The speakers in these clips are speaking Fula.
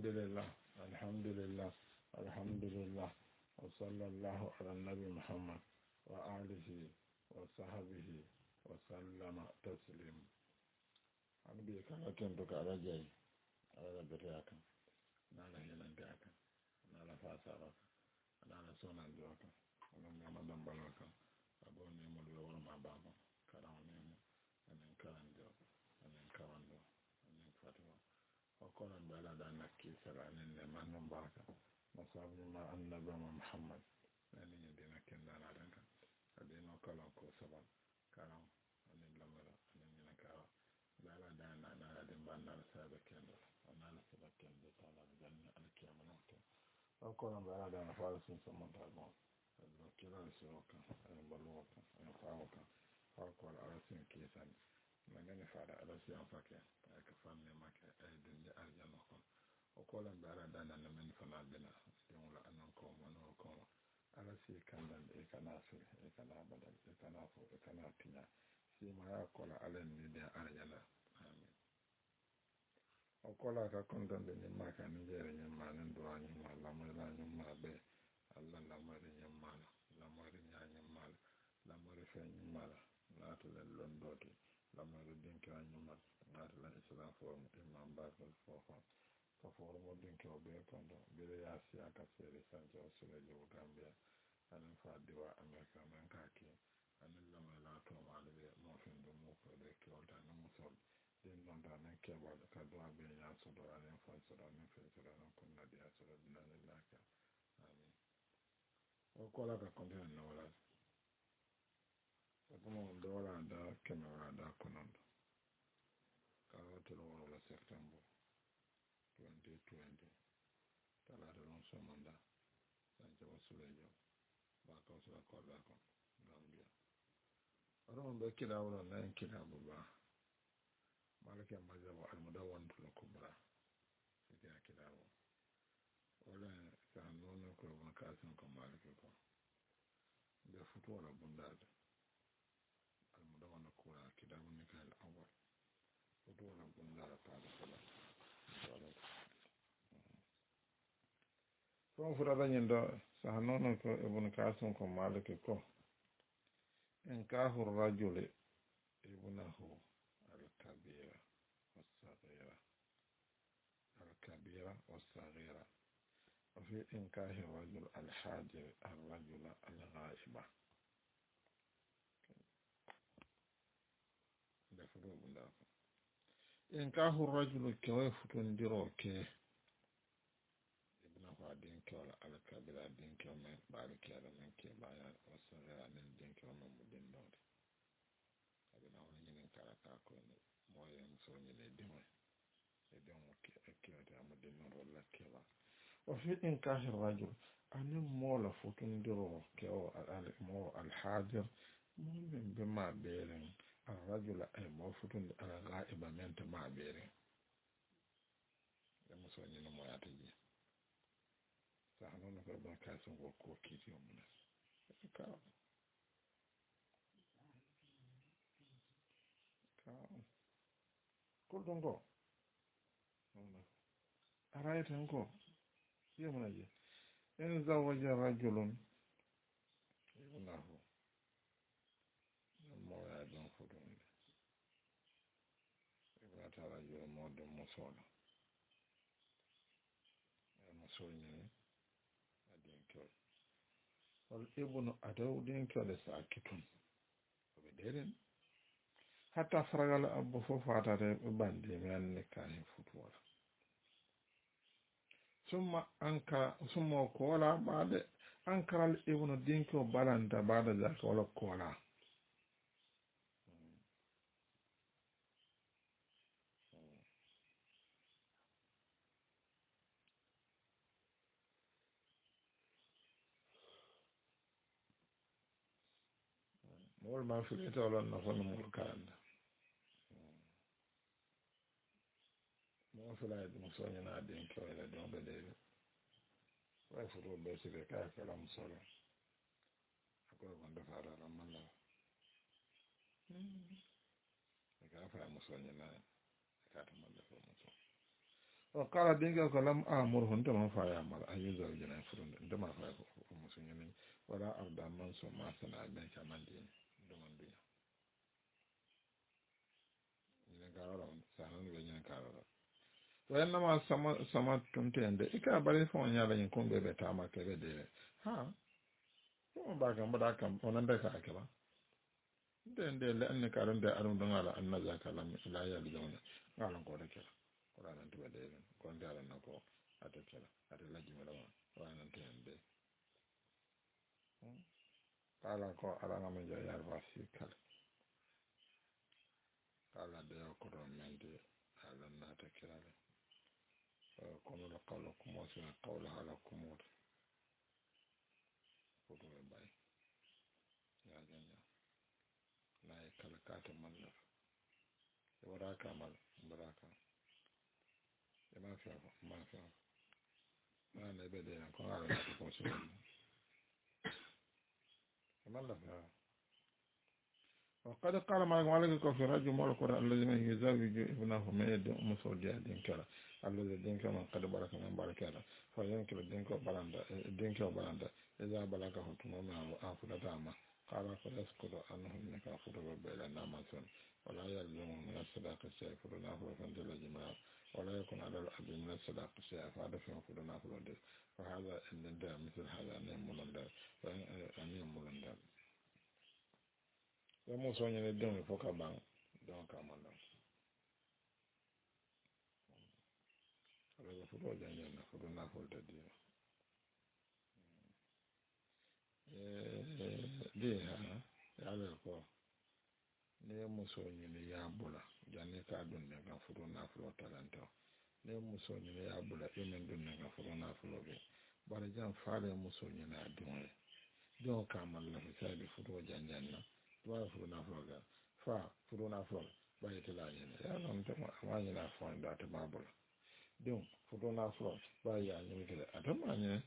لله الحمد لله الحمد لله وصلى الله على النبي محمد وآله وصحبه وسلم تسليما أنا بيكا كنتك على جاي على برياك نالا هيلندياك نالا فاسارك نالا سونانديوك أنا نعم دمبلوك أبو نيمو اليوم مع بابا كلام نيمو أنا كلانديو أنا كلاندو أنا فاتوا وقال بلا دانك سلام من نبارك مصاب ما النبي محمد يعني يدينا كنا نارنك أدينا كلام كوسبا كلام أنا لمرة أنا نكارا بلا دانا أنا أدين بنا سبب كندو أنا سبب كندو تانا بجنة أنا كيام نوتة وقال بلا دانا فارس سمون تابون أدين كلا سوكا أنا بلوكا أنا فاوكا وقال أرسل كيسان من فعل أرسل فكر كفاني ماك أدين أرجع نقول وقال بلا دانا من فنا بنا يوم لا أنكم ونوكم ala si kandan e kana so e kana badal e kana fo e kana tinya si ma ya kola alen ni de arjala amin o kola ka kondan de ni ma kan jere ni ma nan do ani ma la ma la ni ma be alla la ma ri ni ma la ma ri nya ni ma la ma ri fe ni ma la to le londoti la ma ri din ka ni ma na to la islam fo imam ba fo ka fo mo din ka be kondo be ya si aka sere sanjo sele jo gambia anan fa diwa america man kaki anan lama la to wala be mo fin do mo ko de ko da no mo sol den non da nan ke ba ka do be ya so do anan fa so do nan fe so do nan kun na dia so do nan la ka amin o ko la ka konde no wala ko mo do la da ke no la da konon ka to lo wala september 2020 tala do non so manda sanjo sulejo ba ka so ko da ko gambia aron be kila wala nan kila buba malaka mazaba almudawan tul kubra sai kila wala ka nono ko ba ka san ko malaka ko da futu wala bunda almudawan ko kila mun ka al-awwal futu wala bunda ta da kala wala ko fura banyen do sa nono ko ibn kasim ko malaka ko إنكاه الرجل ابنه الكبيرة والصغيرة وفي إنكاه الرجل الحاجر الرجل الغائبة إنكاه الرجل كيف تندروك ابنه دينك ولا الكبيرة دينك ومن بارك على منك بايا والصغيرة من دينك ومن مدين دوري abina wani yin karaka ko ne moyen so ni le dimo e don ke ta amade non rolla keba o fi in ka rajul ani mola futun diro ke o al hadir min be ma beren al rajul ay mo futun al ghaiba men ta ma beren da muso ni no moyata ji sa hanon ko ba ka so ko kiti o mun ka kullum ko a rayatan ko yi muna je in zawajen rajulun ibnahu mo ya don fudu ne ibna ta rajulun mo don musola musolni adin kyol wal ibnu adaw din kyol sakitun be deren hatta faragal abbo fofata de bande men ne kan futuwala ثم قولا بعد أنكر الابن الدينك وبلند بعد ذلك ولا قولا مول ما في الكتاب ولا نفهم مول كلام ما في لا يد مسوي نادين كويلا دون بديل ويفرو بيسير كلام صلى أقول من دفع على من لا كافر مسوي نادين كاتم من دفع مسوي وقال دينك لم آمره أنت ما فايا مال أن يزوجنا فرند أنت ما فايا مسلمين ولا أرضى من سمع سنا بين كمان دين دون دين ينكارون سهلون بين ينكارون وإنما سما تنتين ده إكا بالي فون يالا ينكون بيبي تاما كبي ده ها فون باكم بداكم ونندك أكلا den de le an ka ran da arun dan ala an naza kalam la ya li zauna ngalan ko da kala qur'an to be de ko da ran ko ata kala ata la jima lawa qur'an to en de kala ko ala ngam ja yar wasi kala kala de ko do men de ala na ta kala ko no la qawla kum wa sa qawla ala kum ko do bay ya janya na kala kata man la waraka mal baraka ma fi ma fi ma ne be de ko ala ko so ما الله فيها وقد قال مالك مالك في رجل مالك الذي من يزوج ابنه من يد مسعود دين كلا الذي دين كما قد بارك من بارك كلا فينكر الدين كبراندا الدين كبراندا إذا بلغه تمام أفضل داما قال فيسقط عنه من كافر وبيل نامسون ولا يلزم من الصداق الشيء فرنا فندل جماع ولا يكون على الأب من الصداق الشيء فهذا في فرنا فندل فهذا إن مثل هذا أن يمولندر أن يمولندر ya mo so nyene dem fo ka ban don ka manda ala ko fo janya na fo na fo de di di ha ya le ko ne mo so nyene ya bula janne ka don ne ga fo na fo talanta ne mo so nyene ya bula e men don ne ga fo na fo be bara jan faale mo so nyene adon don ka manda sai be fo janya na ba fo na fo ga fa fo na fo ba ite la nyene ya non te ma nyina fo nda te ma bula don foto na flo ba ya ni kele atamanya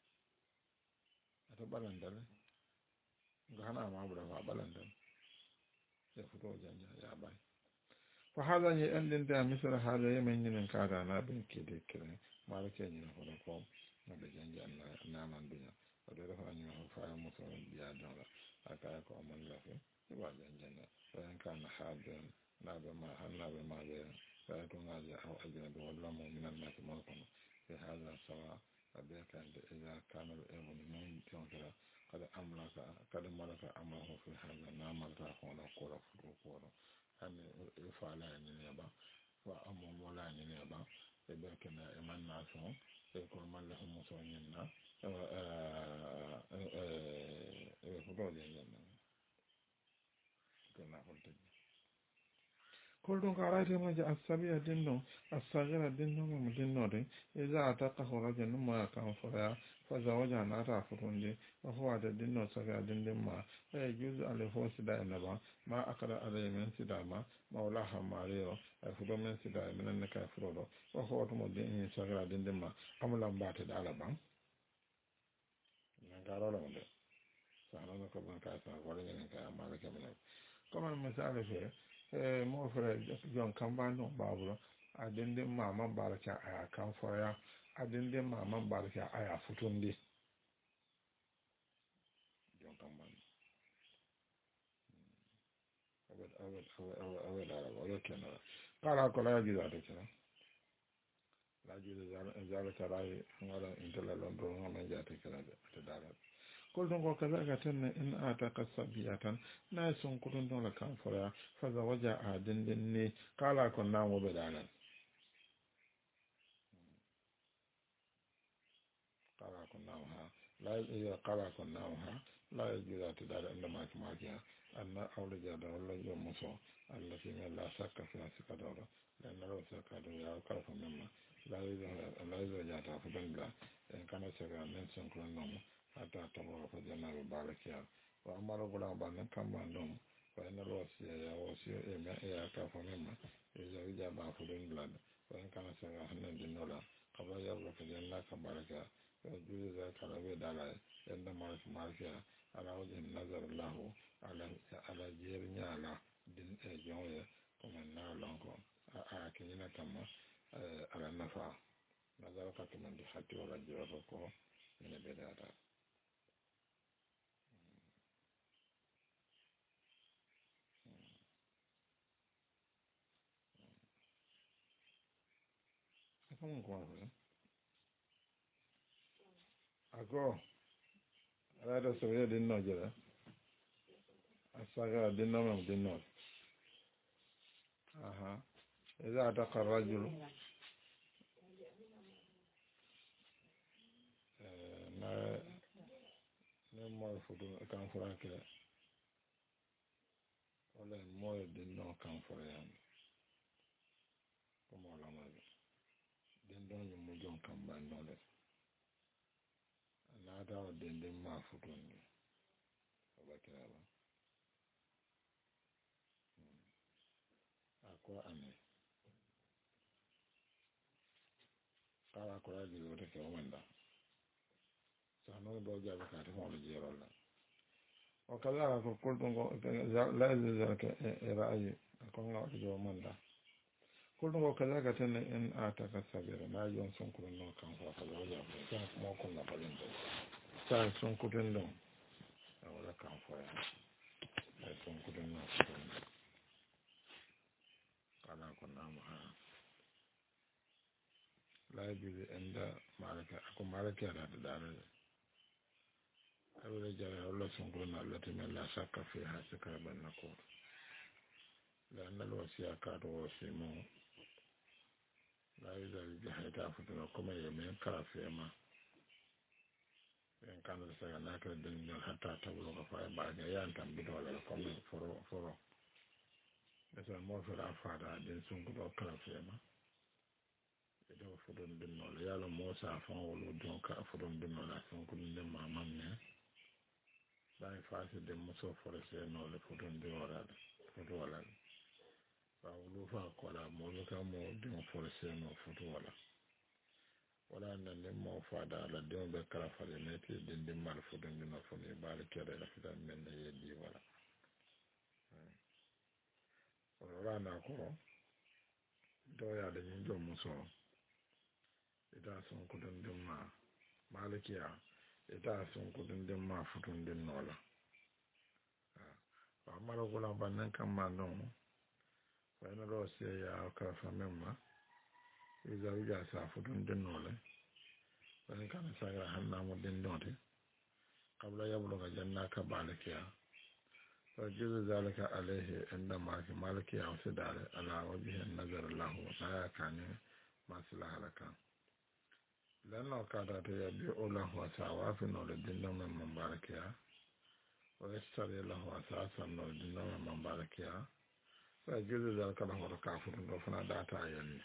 atabalanda ngana ma bura ma balanda ya foto janja ya bai fa hada ni andin da misal hada yemen ni kada na bin ke de kire malake ni na ko na be janja na man dunya o de fa ni fa mo so biya dala aka ko man la fe ba janja na fa kan hada na be ma hanna be ma be فيكون هذا أو أجنبي والله من الناس ملكم في هذا سواء أبيك إذا كان الإبن من تنكر قد ملك أمره في هذا نعمل تأخونا قرى فروقورا أن يفعل ينيبا وأمر ولا ينيبا إبيك إمان ناسهم يقول من له مسويننا فروج ينيبا كنا قلت كل دون قرأت ما جاء السبيع دينه الصغير دينه من دينه دين إذا أتقه رجل ما كان فريا فزوجها نارا فرنجي وهو هذا دينه صغير دين ما يجوز عليه هو سدا إنما ما أكل عليه من سدا ما مولاها ماريو فرو من سدا من النكا فرو وهو تم دين صغير دين ما أملا بات على بان نقارو لهم ده سألنا كمان كاسا ولين كا مالك منه كمان مسألة فيه mo fere jon kamba no baburo adende mama baraka aya kan foya adende mama baraka aya futundi jon kamba awed ala wala kena kala ko la jido ata kena la jido zala tarai ngala intela londo ngama jata kena ata dala kol don ko kaza ga tan in ataka sabiyatan na sun kudun don la kan fara fa za waja adin din ne kala kon na mo bedana kala kon na ha la ya kala kon na ha la ya jira ta da inda ma ki makiya anna aure ja da wallahi yo muso Allah fi ma la sakka fi asika da dan na sakka da ya ka fa memma la ya ja ta fa bangla en kana sega men sun kudun no ata tamo fa janna be barakiya wa amara gula ban kan ban don fa ina wasiya ya wasiya e me ya ka fa memma e ja ba fu den blad wa in kana sanga hanan din nola kaba ya ba fa janna ka baraka juzu za ka rabe dala yanda ma markiya ala wajin nazar lahu ala jernya ala din e jonye kuma na lonko a kinina kama ala nafa nazara ka kemen di hatti wala jiro ko ene be data ko ko ako ala so ye din no jira asaga din no mem din no aha إذا أتقى الرجل نمو يفضل كان فراك ولا مو يدين كان فريان كما ولا ما دين دون يمجون كان باندون لا دا دين ما فضل وبكرا أكو أني قال أكو راجل ورث ومندا سانو دوجا بكاتي فون جيرولا وكذا قلت لا يزال ذلك رأيي أكون أرجو مندا قلت وكذلك تن إن آتاك السبيل لا ينسون كل نوع كان فاصل وجاب كان ما كنا قلنا سان سون كل نوع ولا كان فايا لا سون كل نوع كنا كنا معها لا يجوز عند مالك أكو مالك على دار أول جرى الله سون كل نوع التي من لا شك فيها سكاب النقود لأن الوصية كاد وصيمه لا يزال جهة أفتنا كما يمين كافيما إن كان لسياناك الدنيا حتى تبلغ فاي بعد يانتم بدولة كما فرو مثل موفر أفاد دين سنكو كافيما إذا فدون دينول يالا موسى فان ولو دون كافدون دينول سنكو دين ما مامني لا يفاسي دين مسو فرسي نول فدون دينول فدولا فاولو فاقولا مولوكا مو دين فرسي نول فدولا wala nan ne mo fada la de be kala fale ne ti din din mal fu din no fu ni bal kede la fitan men ne yedi wala wala na ko do ya de ni do muso ita son ko din din ma malikiya ita son ko din din ma fu din no la wa mara ko la ban kan ma no wa na do se ya ka fa memma iza uja sa fu din no la وإن كان سائر حنا مدين دوتي قبل يبلغ جناك بالكيا فجوز ذلك عليه عند مالكيا أو سدارة على وجه النظر له لا كان ما سلاح لك لأنه كادت يبيع له وساوا في نور الدين من مباركيا ويشتري له أساسا نور الدين من مباركيا فجوز ذلك له ركافر وفنا داتا يعني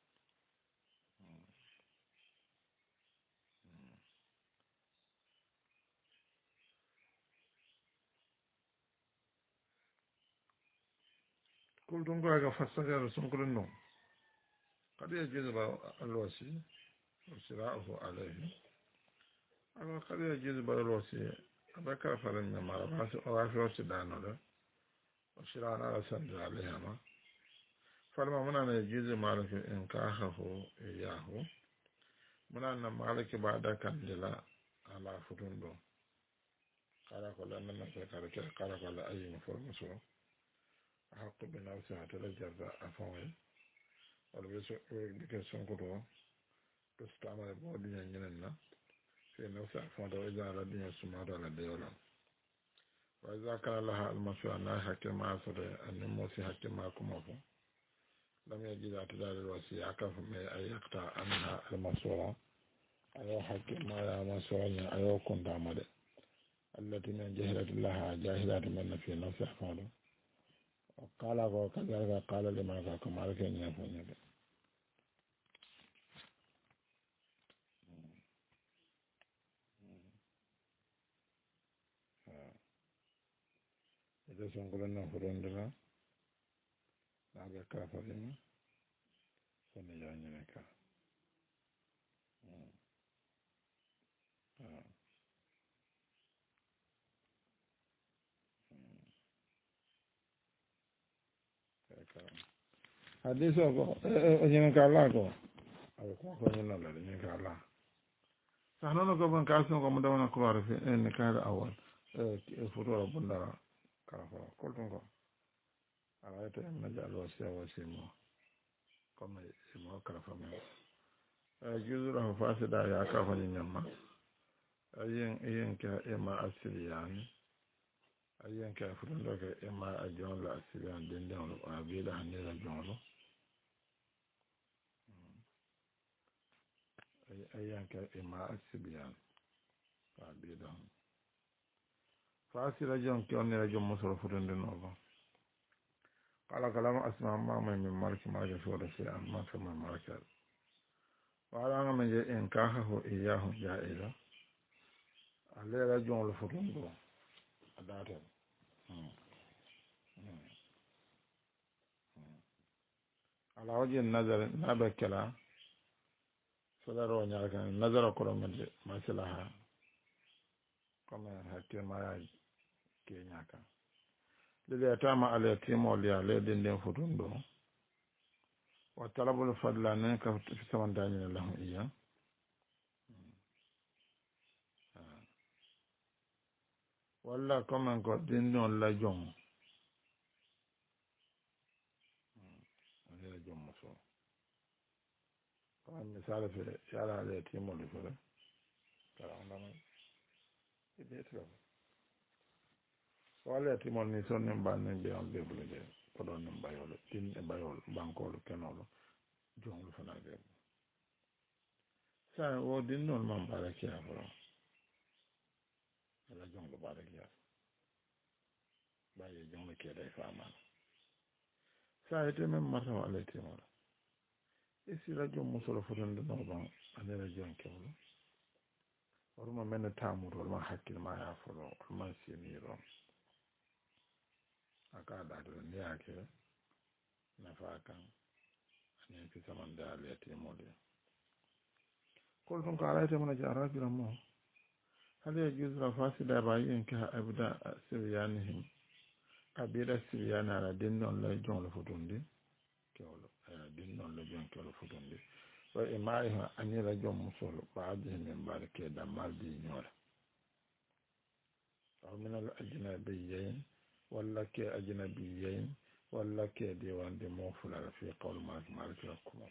كل دونك فاستجاب سنكر النوم قد يجذب الوسي وشراءه عليه أما قد يجذب الوسي أبكر فلن يمر وافي وسدانه له وشراء على سند عليهما فلما من أن يجذب مالك إنكاحه إياه من أن مالك بعد كندلا على فتون قال قال أن الناس قال قال أي مفرمسه أحق بنفسها تلجأ أفوي ولبسون كتوه تستعمل بودي ينجننا في نفس أفواد وإذا ردنا سمعت على الديولا وإذا كان لها المسوى أنها حكم أصر أن الموسي حكم أكمه لم يجد اعتدال الوسيع عكف من أن يقطع عنها المسوى أيو حكم ما يا مسوى أيو كنت عمد التي من جهلة لها جاهلة من في نفس أفواد وقال وكذلك قال لما كما لك ينفعني إذا سنقلنا فرندنا لا بكرة فريمة فنجاني نكا حديثه أجنك الله aɓe ko ñinnollade ñin ka ala sa noon ko bon kason ko mo dawna croire fi en kaade awal photo bundara kala ko kolton ko ala ete en naja lo sewo simo comme mo kala fa men juzura ho fasida ya ka ko nyamma ayen ka ema asiliani ayen ka fundo ka ema ajon la asiliani dende on abida hanira jonlo ayen ka ema asiliani abida fasira jon ke on rajo musoro fundo no قال كلام أسمع ما من مالك ما جسور شيئا ما في من مالك وعلى من إنكاحه إياه جائزة عليه رجل الفتن أداته على وجه النظر نابع كلا فدارو نيالك نظر كرم ما سلاها كما حكي ما كي نياكا لذي أتام على يتيم ولي عليه دين فتن دو وطلب الفضل أنك في سمان دانين لهم إياه walla comme ko dinnon la jom la jom so ko misale fe yala le timo le fere kala on dama ide tro wala timo ni son ne banne be on be bule de ko don ne bayol tin e bayol bankol kenolo jom lu fana de sa o dinnon man baraki afro la jom lu baraki baye jom le ke dai fama sa ite men mata wala timo isi radio musolo fotonde no ban ane radio kewlo oruma men tamuro oruma hakkil ma ya folo oruma siniro aka da do ni ake na fa kan ane fi saman da alati mode kol ton ka alaite mana ja rabira mo hade yuzra fasida ba yin ka abda siryanihim abida siryana la dinnon la jonlo fotonde kewlo dinnon la jon kewlo fotonde wa imaiha anira jom musolo baadi min barke da maldi nyora aw min al ajnabiyyin walla ke ajnabiyyin walla ke de wande mo fulala fi qawl malik lakum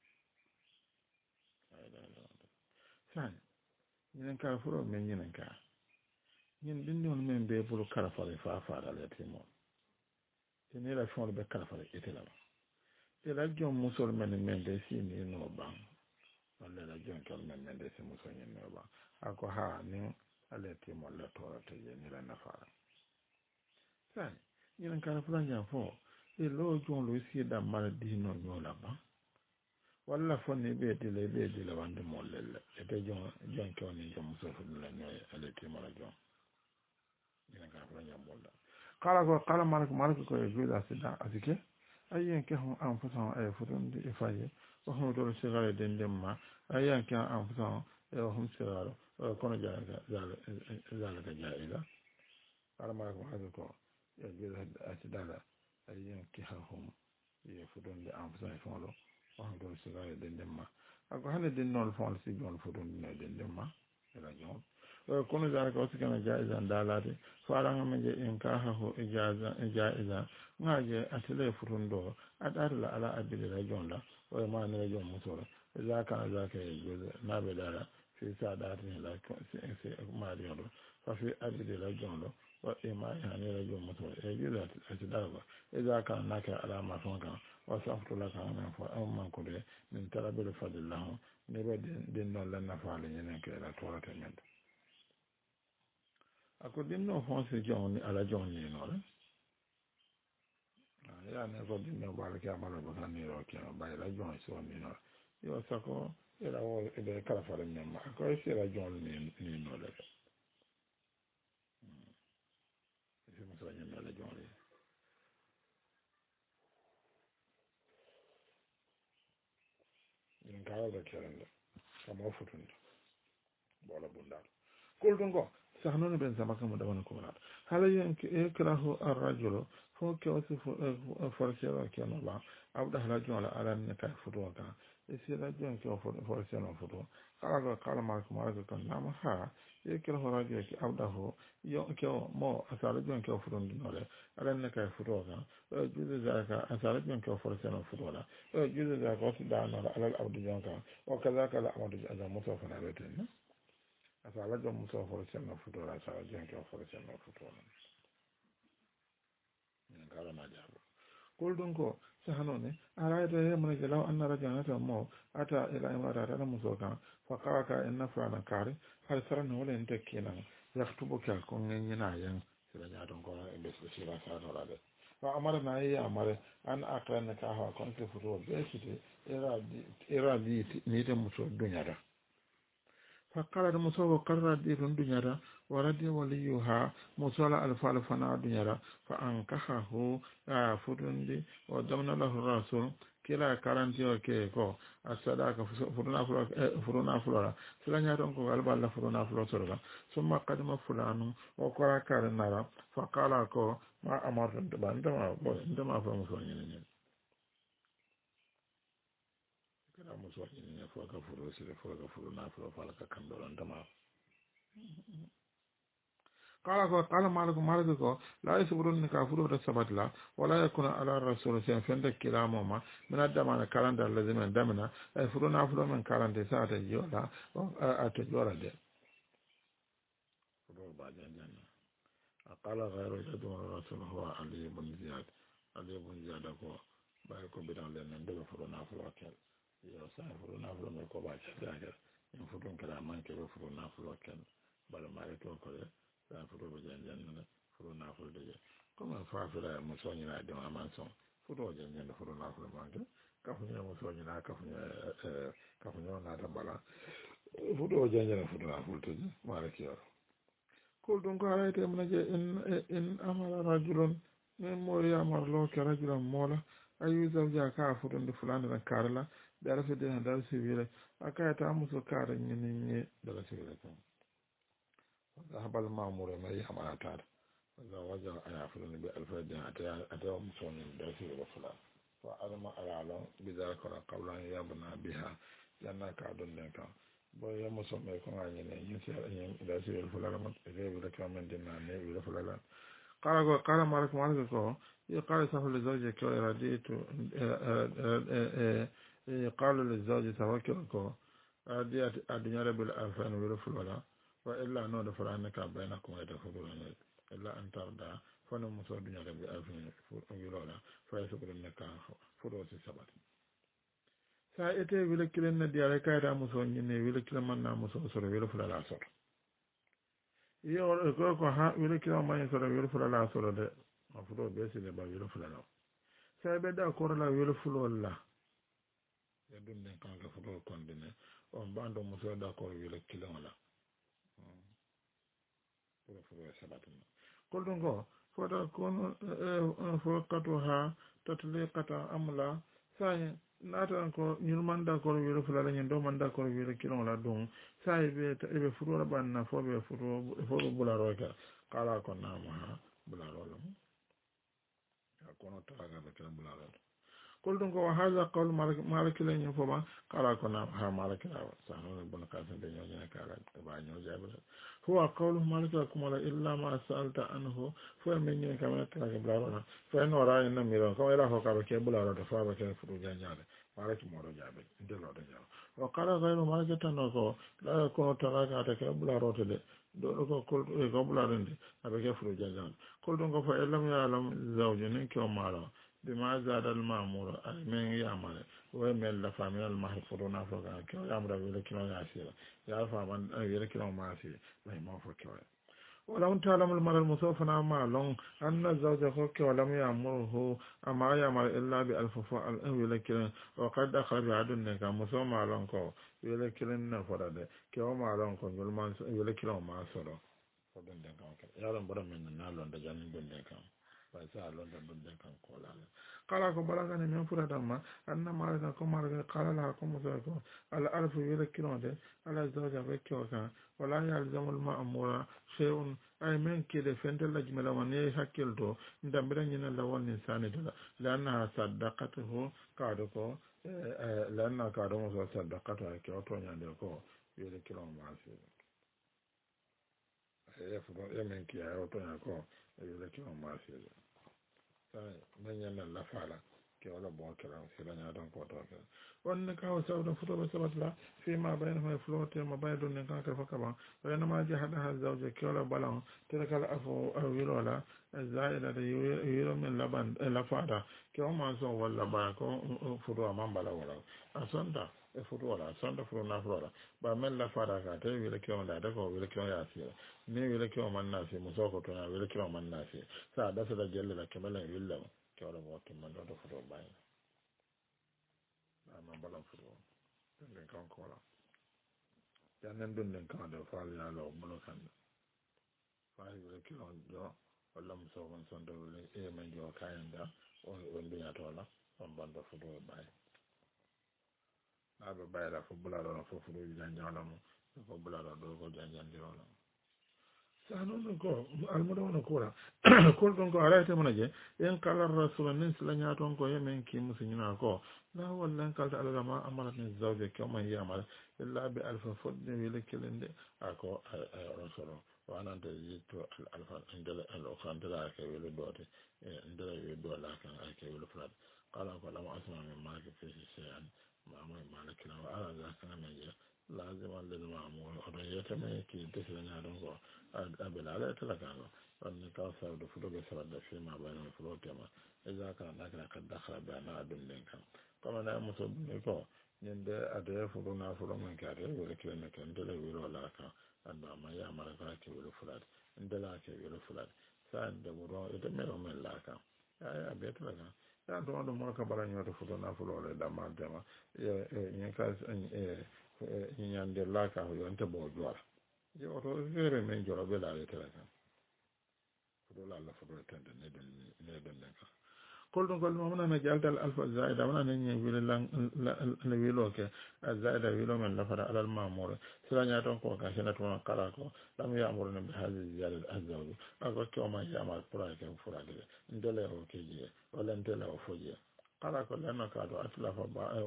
san ñinen ka furo men ñinen ka ñin dinnon men be bulu kala fare fa faada le timo tini la fon be kala fare itela ila jom musol men de sini no bang walla la jon kal men de se muso ñen no bang ako ha ni ale timo la tora te ni la nafara sai ñinen ka furo ñan fo e lo jon lo si da mal di no ñola ba walla fonni be dile wande mollel e be jon kewni jom muso la ñoy ale timo la jon ñinen ka furo ñan bolla قال مالك ko e juuɗa sida asike ayyen ke hon an fusan ay futunde e faye o hon dol sigare den demma ayyen ke an fusan e hon sigaro kono zalika jaila qala malik ko e juuɗa sida ayyen ke hon e futunde an fusan e folo o hon dol sigare den demma ako hande den non fon si jon futunde den demma e la jon kono zalika o sikana jaizan dalade faranga meje in kahahu jaiza ngaje atele furundo adarla ala abili rajon la o ma ne rajon musoro zaka zaka goze nabe dara fi sadati la se mariyo do fa fi abili rajon lo wa ma ya ne rajon musoro e juda atidalba zaka naka ala ma fonka wa saftu la kana fa amman ko de min tarabil fadillahu ne be den non la nafa le ne ke la torata men ako dinno fonse joni ala joni no le ya ne ko dinno bala ke amala ko tan ni ro ke ba la joni so ni no yo sako era o e be kala fare nyama ko e si la joni ni no le e mo so nyama la joni in kala da kerende kamo futunde bola bundal kulton ko sahnono ben sama kam dawana ko wala hala yanke ikrahu ar-rajulu fo ke wasifu forsero ke no ba abda hala jola ala ne ka futu ka isira jon ke for seno futo kala ko kala marko kan nama ha e kala ho radio ke abdahu yo ke mo asala jon ke futo ndinore ala ne kay futo kan e jude zaka asala jon ke for seno futo la e jude zaka o da no ala abdu jon kan o kaza kala abdu azam musofa na beten asala jon musofa for seno futo la asala jon ke for seno futo la kala ma jabo kuldun ko sahanone arayta yemre law anna rajanata mo ata ila imara ta muso kan fa qaraka inna fa'ala kare har saran wala ente kenan yaktubu kal ko ngena yan sira nya don ko e be sira sa do rade fa amara na yi amare an aqran ka ha kon ke futo be site era di ni te muso dunyara فقال المصاب قرر دير دنيا ورد وليها مصالى الفال فنا دنيا فأنكحه فرندي ودمنا له الرسول كلا كارنتي وكيكو الصداقة فرنا فلورا سلا نياتون كو غالبا لا فرنا فلورا ثم قدم فلان وقرا كارنارا فقال كو ما أمرت انتما فمسوني kala muso ne fo ka furo sire fo ka furo na furo fala ka kandoron dama qala malik ko la yasburun ka furo da sabatla wala yakuna ala rasul sai fenda kilamo ma min adama na kalanda lazima damina ay furo na furo men kalanda sa ta jola ata jola de furo ba janna qala ghayru jadu rasul huwa ali ibn ziyad ko ba ko bidan len ndo furo na furo kel yo sa furu nafulo me ko ba jaga en futon kala man ke furu nafulo ken bala mare to ko sa furu be jan na furu nafulo de comme fa fura mo so nyina de ma man son furu jan jan furu nafulo man ke ka fu nyina mo so nyina ka fu nyina na ta bala furu jan jan furu nafulo to mare ki yor ko don ko ara te mun je in amara rajulun min mori amar lo ke rajulan mola ayu zawja ka futon de fulana na karla da rafe da da sivile aka ta musu karin yin da sivile kan da habal mamure mai amana ta da waja aya fulana bi alfadin ata musu ne da sivile fulana fa alma alalo bi zalika qawlan yabna biha janna ka don ne kan bo ya musu mai ko anya ne yin sai yin da sivile fulana ma da bi kan men dinna ne bi fulana قال مالك ko قال سهل لزوجك كو رديت قال للزوج توكلكو رديت الدنيا بالألفان ولفل ولا وإلا نود فرانك بينكم يتفضلون إلا أن ترضى فنمسو الدنيا بالألفان ولا فيسبر النكاح فروس سبت سايته ولكلن ديالك كايتا مسو ني ولكلن من مسو سر ولفل لا سر yo ko ha wile kila ma soro wile fula la soro de ma fulo be se le ba wile fula la sai be da ko la wile fulo la ya dum den kan ka fulo kon dine on bando mo so da ko wile kila wala fulo fulo sabatuna ko don ko foda kono fo kato ha tatliqata amla sai natan ko ñun manda ko wiro fulala ñen do manda ko wiro kilon la dum sai be furo banna fo be furo bularo ka kala ko nama bularo la ko no taga be kan bularo kol dum ko haza qawl malik la ñen fo ba kala ko na ha malik la sa no bon ka sen de ñoo kala ba ñoo jabe huwa qawlu malik kuma la illa ma sa'alta anhu fo men ñen ka ma taga bularo fa no ra en miro ko era ko ka be ke bularo de fa be ke furo jañale مالك مورو جابي دلو دجاو وقال غير مالك تنوكو لا يكون تراكا تكبلا روتد دو كل كبلا رندي ابي كفرو جاجان كل دون كفا لم يعلم زوج نكو مالو بما زاد المامور اي من يعمل ومن لفامل المحفورون فوق كيو يامر بيلكيو ياسير يا فامن بيلكيو ماسي لا ما فوق ولو تعلم المرء المصوفنا ما لون أن الزوج خوك ولم يأمره أما يأمر إلا بألف فعل ولكن وقد أخرج عدنك مصوف ما لون كو ولكن نفرد كيو ما لون كو ولكن ما سرو فدن دن كان يا رب من نالون دجان دن كان فايسا لون دن كان كولا قال ko balagani men furata ma anna malaka ko malaka qala la ko musa ko ala alfu yelkilonde ala zawja bekko kan wala yalzamu al ma'mura shay'un ay men kide fentel la jimala woni hakkilto ndambira nyina la woni sani dala lanna saddaqatuhu kaado ko lanna ka ɗomo so saddakata ke o toñande ko wiyde kilon maasi fuɗo emin kiya o toña ko e wiyde kilon maasiɗe sa min ñannen lafala ke wala bon kiran silaña ɗon ko to ke wonne kawo sawɗo futoɓe sabatla fima bayno hoye flotema bay ɗum nen kankata fof kaɓan waynamaji haɗa ha zawje kewla balan tere kala afo wirola zaidata wiro min laban e lafada ke oman son walla ba ko futo aman bala wala a sonda e futo wala sonda futo nafurola ba min lafada ka te wile kewo ndade ko wile kewo yasira ni wile kewo man nasi muso ko tona wile kewo man nasi sa dasata jellila keɓalen willemo kewla mo timman ɗo to futo bayna ama balan futo ɗum ɗin kanko wala jannen ɗum ɗin kan de falyalo mulo kande fayi wile kewo jo walla muso kon sonda wile emen jo kayenda on mbiñatola on banda futo e bayi aɓe ɓayra fo bulaɗo fof fuɗoji janjawlamo ko bulaɗo ɗo ko janjandirola sa noon ɗum ko almuɗo wono kuura kol ɗon ko araytemona je en kala rasula nin silaña toon ko yemen ki musiñina ko la wallen kalta alalama amaratni zawje kewman yiyamala illa ɓe alfa foɗɗi wile kelinde ako rasolo wanante yitto alfa ndele alofantela ke wile doote ndele wi doola kan ake wile fulade kala ko lama asma min maki fesi seyan mamoye malakila wa ala zakana je laziman lel mamoy oɗon yeteme ki desilaña ɗon ko abel ala tala kano on ka sawdo futoɓe sawadda fima bayno fulo tema e jaka nakira kad dakhra be ana ɗum ɗen kam comme na muso ɗumi ko ñinde ade fuɗo na fuɗo men ke ade wele kilene ke ndele wirola kan ando ama yamara ka ke wele fulade ndela ke wele fulade sa nde ɓuuro ede mero men la kan aya be tala kan ya ɗuma ɗum mo ka bara ñoto fuɗo na fulole damma tema ñin ka ñiñande la ka yonte bo jora je oto fere men joro ɓe laawi tere kan fuɗo la allah fuɗo tende ne ɗon nden kan kol ɗum kolɗum omanana jaldal alpha zaida wonane ñe wile ne wiloke zaida wilo men lafata alal mamore silaña toon ko ka sena tuma kala ko lam yamuru ne ɓe haali ziyadat azawji ako kewma yamal pourake furade de ndele o keji walla ndele o foji kala ko lenno ka to atlafa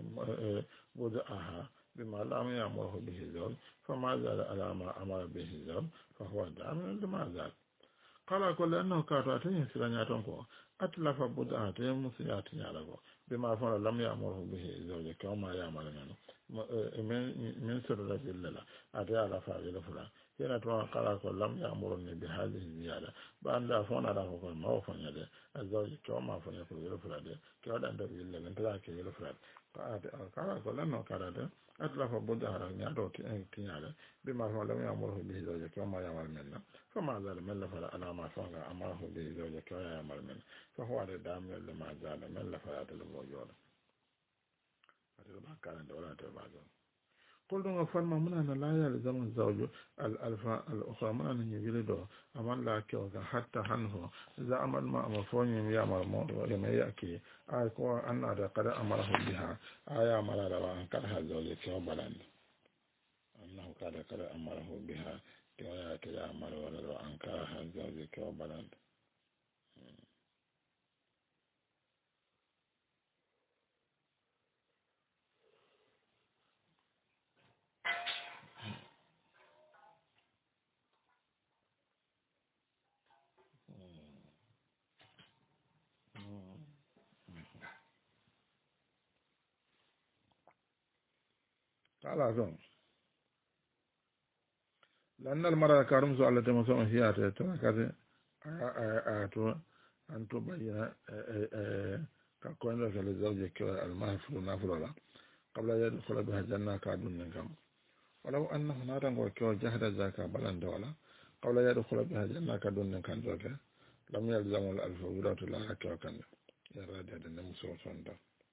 budu aha bima lam yamuru bihi zawj fama zada ala ma amara bihi zawj fa huwa daminun lima zak kala ko lenno ka to atañi silaña toon ko atlafa buda ate musiya tiñala ko bima fona lam yamuru bihi zawje kewma yamala men min sirra billela ate ala fa wila fula hena to kala ko lam yamuru ni bi hadihi ziyada ba anda fona da ko ma fona de zawje kewma fona ko wila fula de kewda anda billela ntala ke wila fula kala ko lenno kala de atlafa buda ara nyaado tiñala bima fona lam yamuru bihi zawje kewma yamala men fama zala men la fala ala ma fanga amahu bihi zawje kewma yamala men فهو على دام لما زال من لفلا تلموجونا أتبع كان ولا تبع قل دون فلما من أن لا يلزم الزوج الألفا الأخرى من أن يجلده أمان لا كيوكا حتى عنه إذا عمل ما مفهوم يعمل يما يأكي أيكو أن هذا قد أمره بها آية أمر روا أن كره الزوج كيو بلان أنه قد أمره بها كيو يأتي يعمل ولا أن كره الزوج كيو بلان قال أظن لأن المرأة كارم سؤال تمسون هي تتركت أتو أن تبين كون لك لزوجك المحفل نافل قبل أن يدخل بها الجنة كادون نكم ولو أنه نارا وكيو جهد ذاك بلن دولا قبل أن يدخل بها الجنة كادون نكم ذاك لم يلزم الألف ولاة لا كيو كان يراد هذا النمسو صندا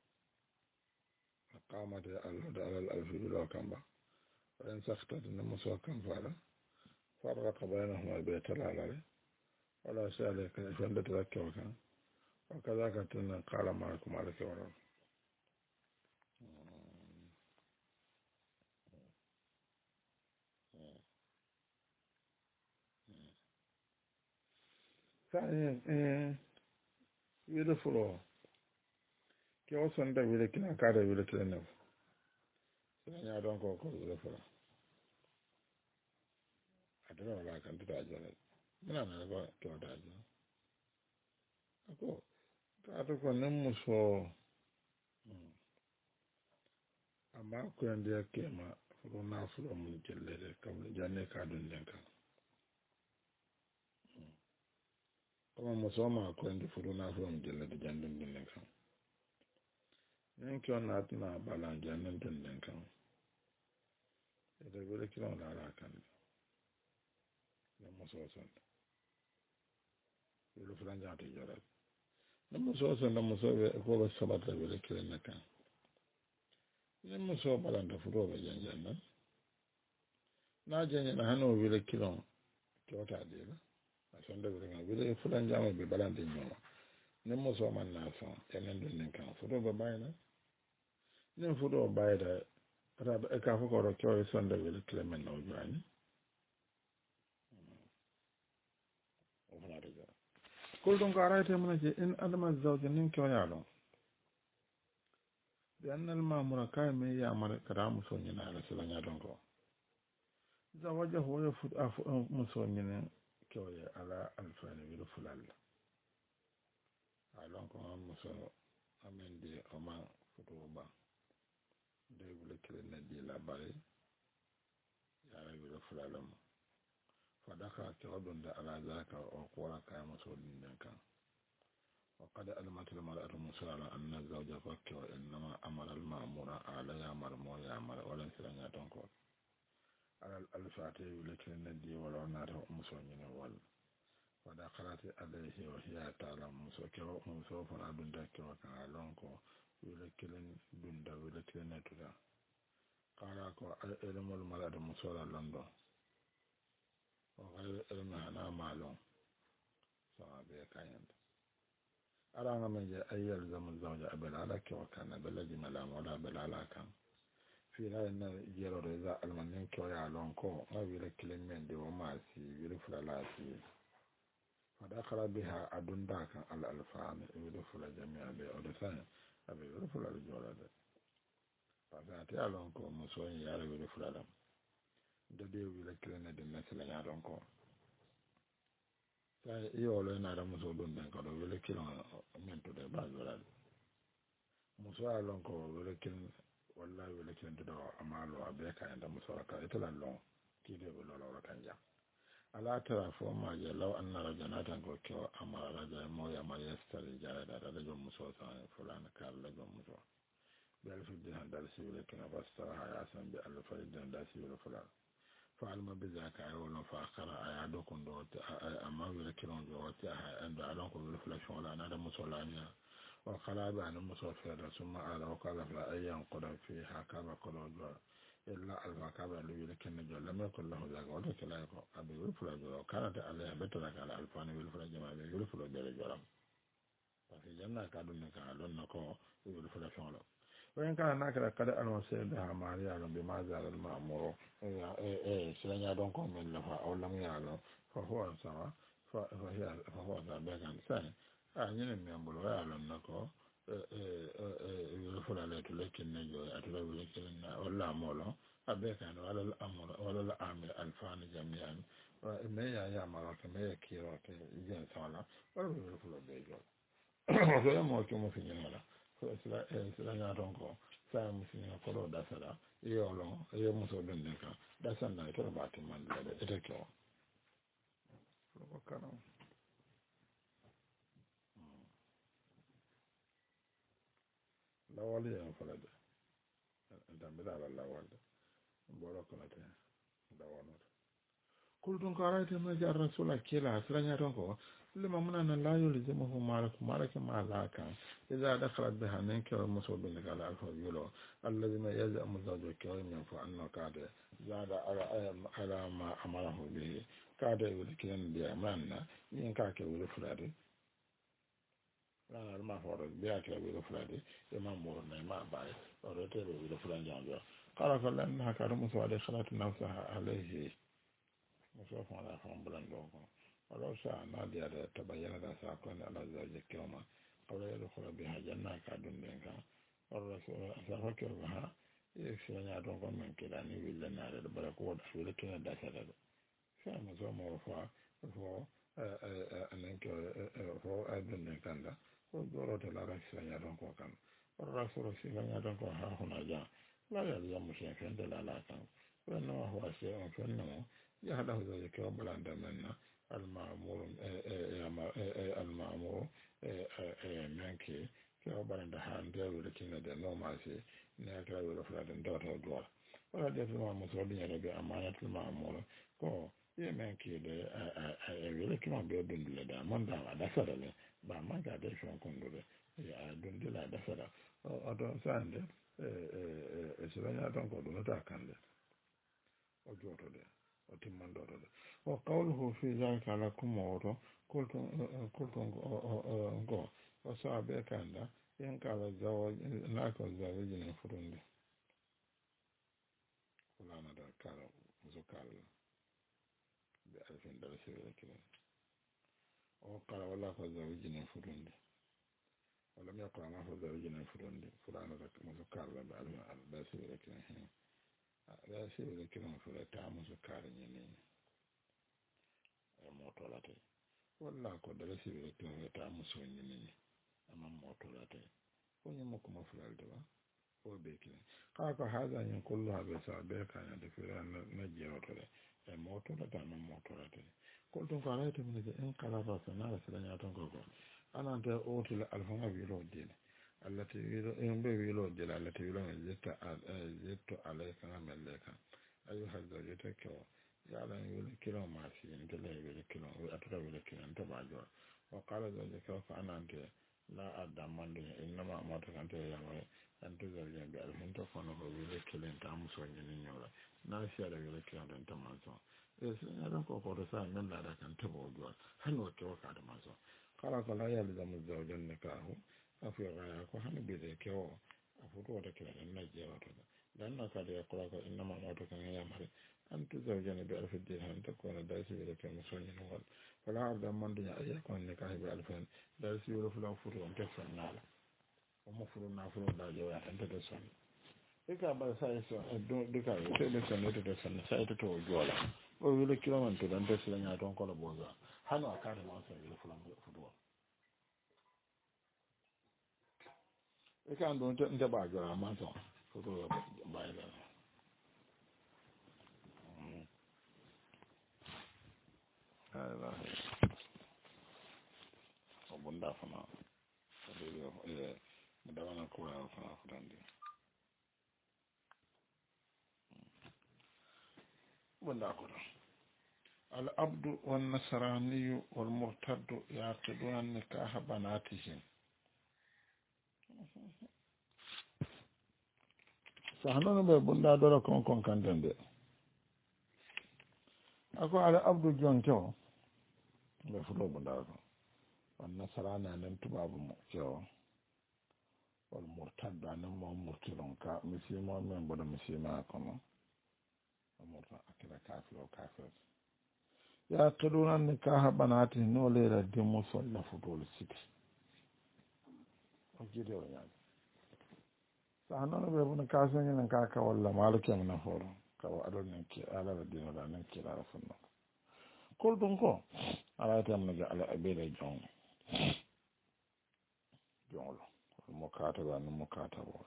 قامت على الألف ولاة كم وإن سختت النمسو كم فعلا فرق بينهما البيت العلالي ولا سأل كيف أن تذكر كان وكذلك قال معكم على كورا ثانيا يدفلوا ke o sonda wile kila kada wile kila ne sila nya don ko ko wile fula adara wala kan tuta jale muna na ko to da jale ako ka to ko nan muso amma ko yanda yake ma fulo na fulo mun jelle kam janne ka dun den kan kuma muso ma ko yanda fulo na fulo mun jelle da jandun den kan nin kyo na tuna balan jannan dun den kan da wile kila na ala kan da muso son wile fulan jante jore da muso son da muso ko ba sabata wile kila na kan ni muso balanta fulo be jannan na janye na hano wile kilon kyota dela a sonda wile nga wile fulan jama be balanta nyoma ni muso man na son yanen dun nin kan fulo be bayna ni fulo bayda raba e ka fuko ro kyo sonda wile kilemen no jani o fana de jara kul don ko arayte mun je in adama zawja nin kyo yalo bi annal mamura kay me ya mara kada muso nyina ala silanya don ko zawajahu yafut afu muso nyina kyoye ala alfani wilu fulalla alon ko muso amen di oma futu ba de wule kile na di la bari yara wilu fulalla mo fadaka kyo don da ala zaka o kora kay muso din kan وقد علمت المرأة muso ala anna zawja fakka innama amara al-ma'mura ala ya'mar mo ya'mar wala siranya don ko ala al-fati wule kile na di wala na ta muso nyina wala ودخلت عليه وهي تعلم مسوكو مسو فنا دوندا كيو كان لونكو ولكلن دوندا ولكلن نتودا قال كو علم المراد مسولا لندو وغير علم انا معلوم صابي كاين ارانا من ايل زمن زوج ابل على كيو كان بلدي ملام ولا بلالا كان في ان يرو رضا المنين كيو يا لونكو ما ولكلن من دي وما سي ولفلالاتي فدخل بها أدنداك الألفان يدخل جميعا بأدفان أبي يدخل الجولة فسأتي ألونكو مسوين ياري يدخل لهم دديو يلكلنا دي مثل يارونكو يولو ينادى مسو دندنكو دو يلكلنا من تدي باجولا مسو ألونكو يلكلن والله يلكلن تدو أمالو أبيكا عند مسو لكا يتلا لون كيدي بلولو لكا جام ala tara fo ma je law anna rajanatan ko kewa amara raja mo ya ma yestari jara da da jom muso sa fulana kal la jom muso bel fi dinan dal siwle kina basta ya san bi al faridan da siwle fulana fa alma bi zaka ay wala fa khara ay do kon do amma wala kilon do ta ando alon ko wala fulana wala na da muso la nya wa khala ba an muso fa da summa ala wa kala fa ayyan qada fi hakama qala إلا الفاكابة اللي يلكن جو لم يكن له ذاك ولا كلا يكو أبي يلفل جو كانت عليها بترك على الفاني يلفل جماعة يلفل جو جرام ففي جنة كادوا نكالون نكو يلفل شغله وإن كان ناكل قد أنوسي بها ما يعلم بما زال المأمور سلن يدونكم من لفا أو لم يعلم فهو سوا فهو سابقا ثاني أعني من ينبلو يعلم نكو يلفل عليك لكن نجو أتلو لكن ولا مولو أبيكان ولا الأمر الفان جميعا ما يعمل كما يكيرو يجين سوالا ولا يلفل بيجو ولا موكي في جنولا sila ñaaton ko saya musidina kolo dasara yewlo ye muso ɗum ka dasanna kero ɓati mandilede ete kewo ko kanam lawol yen folade tambiɗaala lawolde mboɗo konate dawonoto kultun ko arayte maji ar rasula kila sila ñaaton ko lima munana la yulzimuhu malaka ma la kan idza dakhalat biha min kaw musabin kala alfa yulo alladhina yazamu zawju kaw min fa anna kada zada ala ma amarahu bihi kada yulkin bi amanna yin ka ke wulu fulade la ma foro biya ke wulu fulade e ma mo na ma bay o rete wulu fulade janjo qala fa lan haka musu ade khalat nafsaha alayhi muso fa la fa bulan do ko ولو شاء نادي على تبين ذا ساكن على زوجك يوما قبل يدخل بها جنة كادون دينكا والرسول سافكرها يكسرني أدونكم من كده نبي لنا هذا بركود أشوله كنا داسة فما زوم وفا فو أنك فو أدون دينكا لا ودورة لا رسول أدونكم كان والرسول سيفني أدونكم ها هنا جاء لا يلزم شيء فين دلالة كان وإنما هو شيء فإنه يهده ذلك وبلند منا المأمور المأمور منك كيف بلند هاندي ولكن ده نوما شيء نأكل ولا فلان دوره دوار ولا ده ما مسؤولين يربي أمانة المأمور كو يمنك ده ولكن ما بيدون ده من ده ده سرله بما كده شو كندوره يا دون ده ده سرله أدون ساند سبحان الله كندوره تاكل وجوره ده وتمندوره ده وقوله في ذلك لكم ورو قلتم غو وصابه كان ينقل الزواج ناك الزواج نفرند ولا ندا قال مزكال $1000 كده وقال والله الزواج نفرند ولم يقل ما هو الزواج نفرند فلان مزكال $1000 كده لا شيء كده مفروض تعمل سكر يعني موتولاتي ولا كود لا شيء كده تعمل سوني أما موتولاتي ونيمك مفروض ده وبيكين كاكو هذا ين كلها بسبب كان يدفع نجي وتره موتولاتي أما موتولاتي قلت قالت من إن قال رأسنا رسلنا يتنقل أنا أنت أوتي الألفان بيلو دين التي إن بيلو دين التي بيلو زدت عليك ملك أيها الزوجة كوا يعلم يقول كلام ما في أنت لا يقول كلام وأترى يقول كلام أنت بعجوا وقال زوجة فأنا أنت لا أدام من إنما ما تكنت يا مي أنت زوجة بألف أنت فانا بقول كلام أنت أمسون جنينيولا ناسي على يقول كلام أنت مازون إيش أنا كوكو رسالة من لا كان تبغى هل وكوا كذا مازون قال لا يلزم الزوج النكاح أفي غاية وحن بذيك هو أفضل كلا النجية وكذا لأن قد يقول إنما موتك يا مري أنت زوجني بألف درهم تكون دايس بذيك مسؤولين وقال فلا عبد من دنيا أي يكون النكاح بألف دايس يلف له فلو أنت تسمع ومفروض نافلو دا جوات أنت تسمع إذا بس سايس دكا تبصن تتسمع سايت تو جولا ويقول كلا من تدان تسلم يا تون كلا بوزا هنو أكاد ما سيلف له فلو kan don ta ba ga ma to foto ba ila ala obunda fana da wana ko ya fana fudandi bunda ko al abdu wan nasrani wal murtad yaqiduna nikah banatihim sahano be bunda dora kon kandende ako ala abdu jonto be fulo bunda ko wan nasrana nan tubabu mo yo wal murtad nan mo murtilon ka misimo men bodo misima kono murtad akira kafir ya kaduna nikah banati no lera demo solla futol siti o jide o nyaade sahano be bun kasen nan ka walla malike na foro ka adon nan ki ala dino da nan ki la sunna kol don ko ala tam na ala abele jonglo mokata ba no mokata bo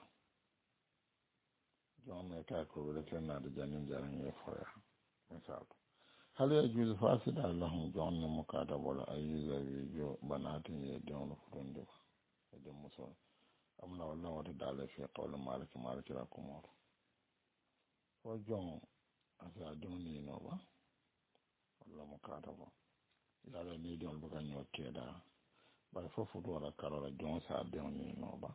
jonne ka ko wala tan na da janin jaran ya foya misal hal yajuzu fasida lahum jonne mokata wala ayyuza jo banatin ya jonno fundo de muso amna wala wata dala fi qawl malik la kumor o jon asa doni no ba wala mokata bo yalla ni don buga nyokeda ba fofu do la karola jon sa doni no ba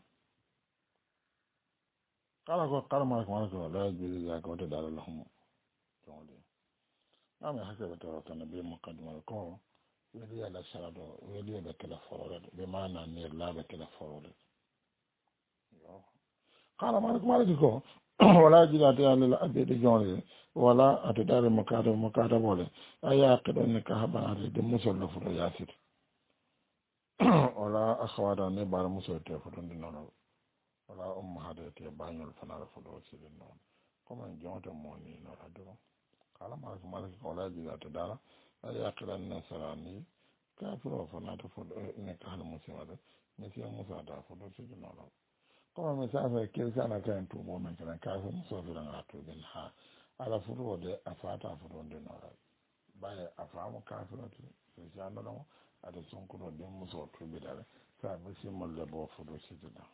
kala ko kala malik ko la yajuzu zaka wata dala lahum jonde ame hakka to tan be mukaddima ko weli ala sarado weli be kala forole be mana ne la be kala forole yo kala malik ko wala jidati ala abede jonde wala atadare makata bole aya kadon ne ka habare de musalla furo yasit wala akhawada ne bar muso te foton di nono wala hada te bañol fanara fodo sidi non comme jonta moni no rado kala malik wala jiga to dara ay yaqiran nasarani kafiro fanata fodo ne kala muso da ne fi musa da fodo sidi non comme mi safa kirsana kan tu mo men kan kafiro muso da ngato bin ha ala fodo de afata fodo de no baye afamu kafiro to jana no ada sonkuno den muso to bidare sa bisi molle bo fodo sidi non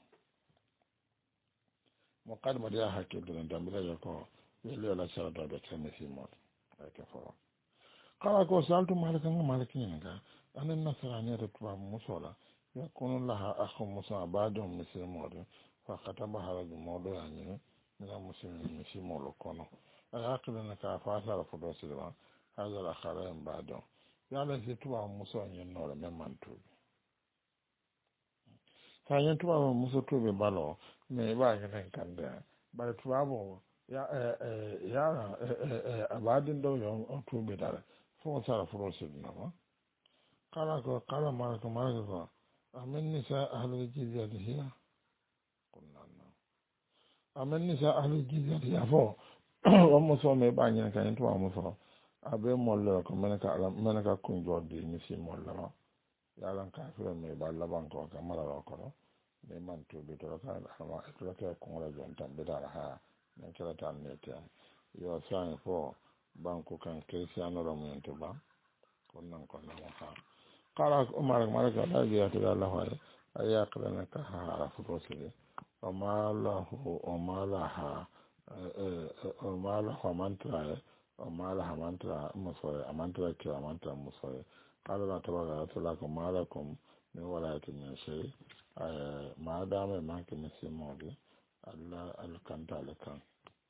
مقدمة دي حكي بدنا دمبلا يكو يلي ولا شرط هذا كلمة في موت كفر قال كو سألت مالك مالكين أن النصرانية تتبع مصولة يكون لها أخ مصاب بعدهم مثل موت فكتب هذا الموضوع يعني من المسلمين مثل موت كونه أعقل أنك أفاسر فدوس الوان هذا الآخرين بعدهم يعني تتبع مصولة ينور من منتوب kayan tubabu musu tube balo me ba ganin kanda ba tubabu ya abadin do yon tube dare fo sara frosid na ba kala maraka ko amen nisa ahlul jizyati hiya kunna amen nisa ahlul jizyati ya fo o muso me ba ganin kayan tubabu muso abe mollo ko menaka kunjo di misi mollo yalan kafiro me ba laban ko kamara ko ne man to be to ka ama to ka ko la jon tan be dara ha ne kala tan ne ta yo san fo banko kan cristiano ro men to ba kon nan ha qala umar malaka la ya ta Allah wa ayya qala ka ha fu ko se o ma lahu o ma la ha o ma la ha mantra o ma la ha mantra musoy amantra ki amantra musoy qala la tabaraka la ko malakum min walayatin min shay ma dama ma ke misimode Allah alkanta alkan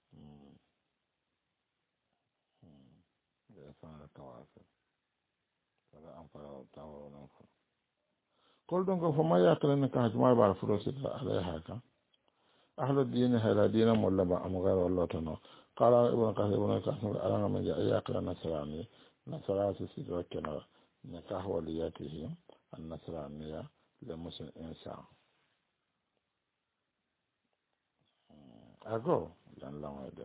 da fara tawafi kada an fara tawo nan ko kol don ko fama ya tare ka hajma ba fudo sita alai haka ahlu din hala din mullaba amgar wallahu ta'ala qala ibn qasim ibn qasim alama min ja ayaqra nasrani nasrani sita kana nikah waliyatihi an-nasraniyya le muslim insan ako dan lawa da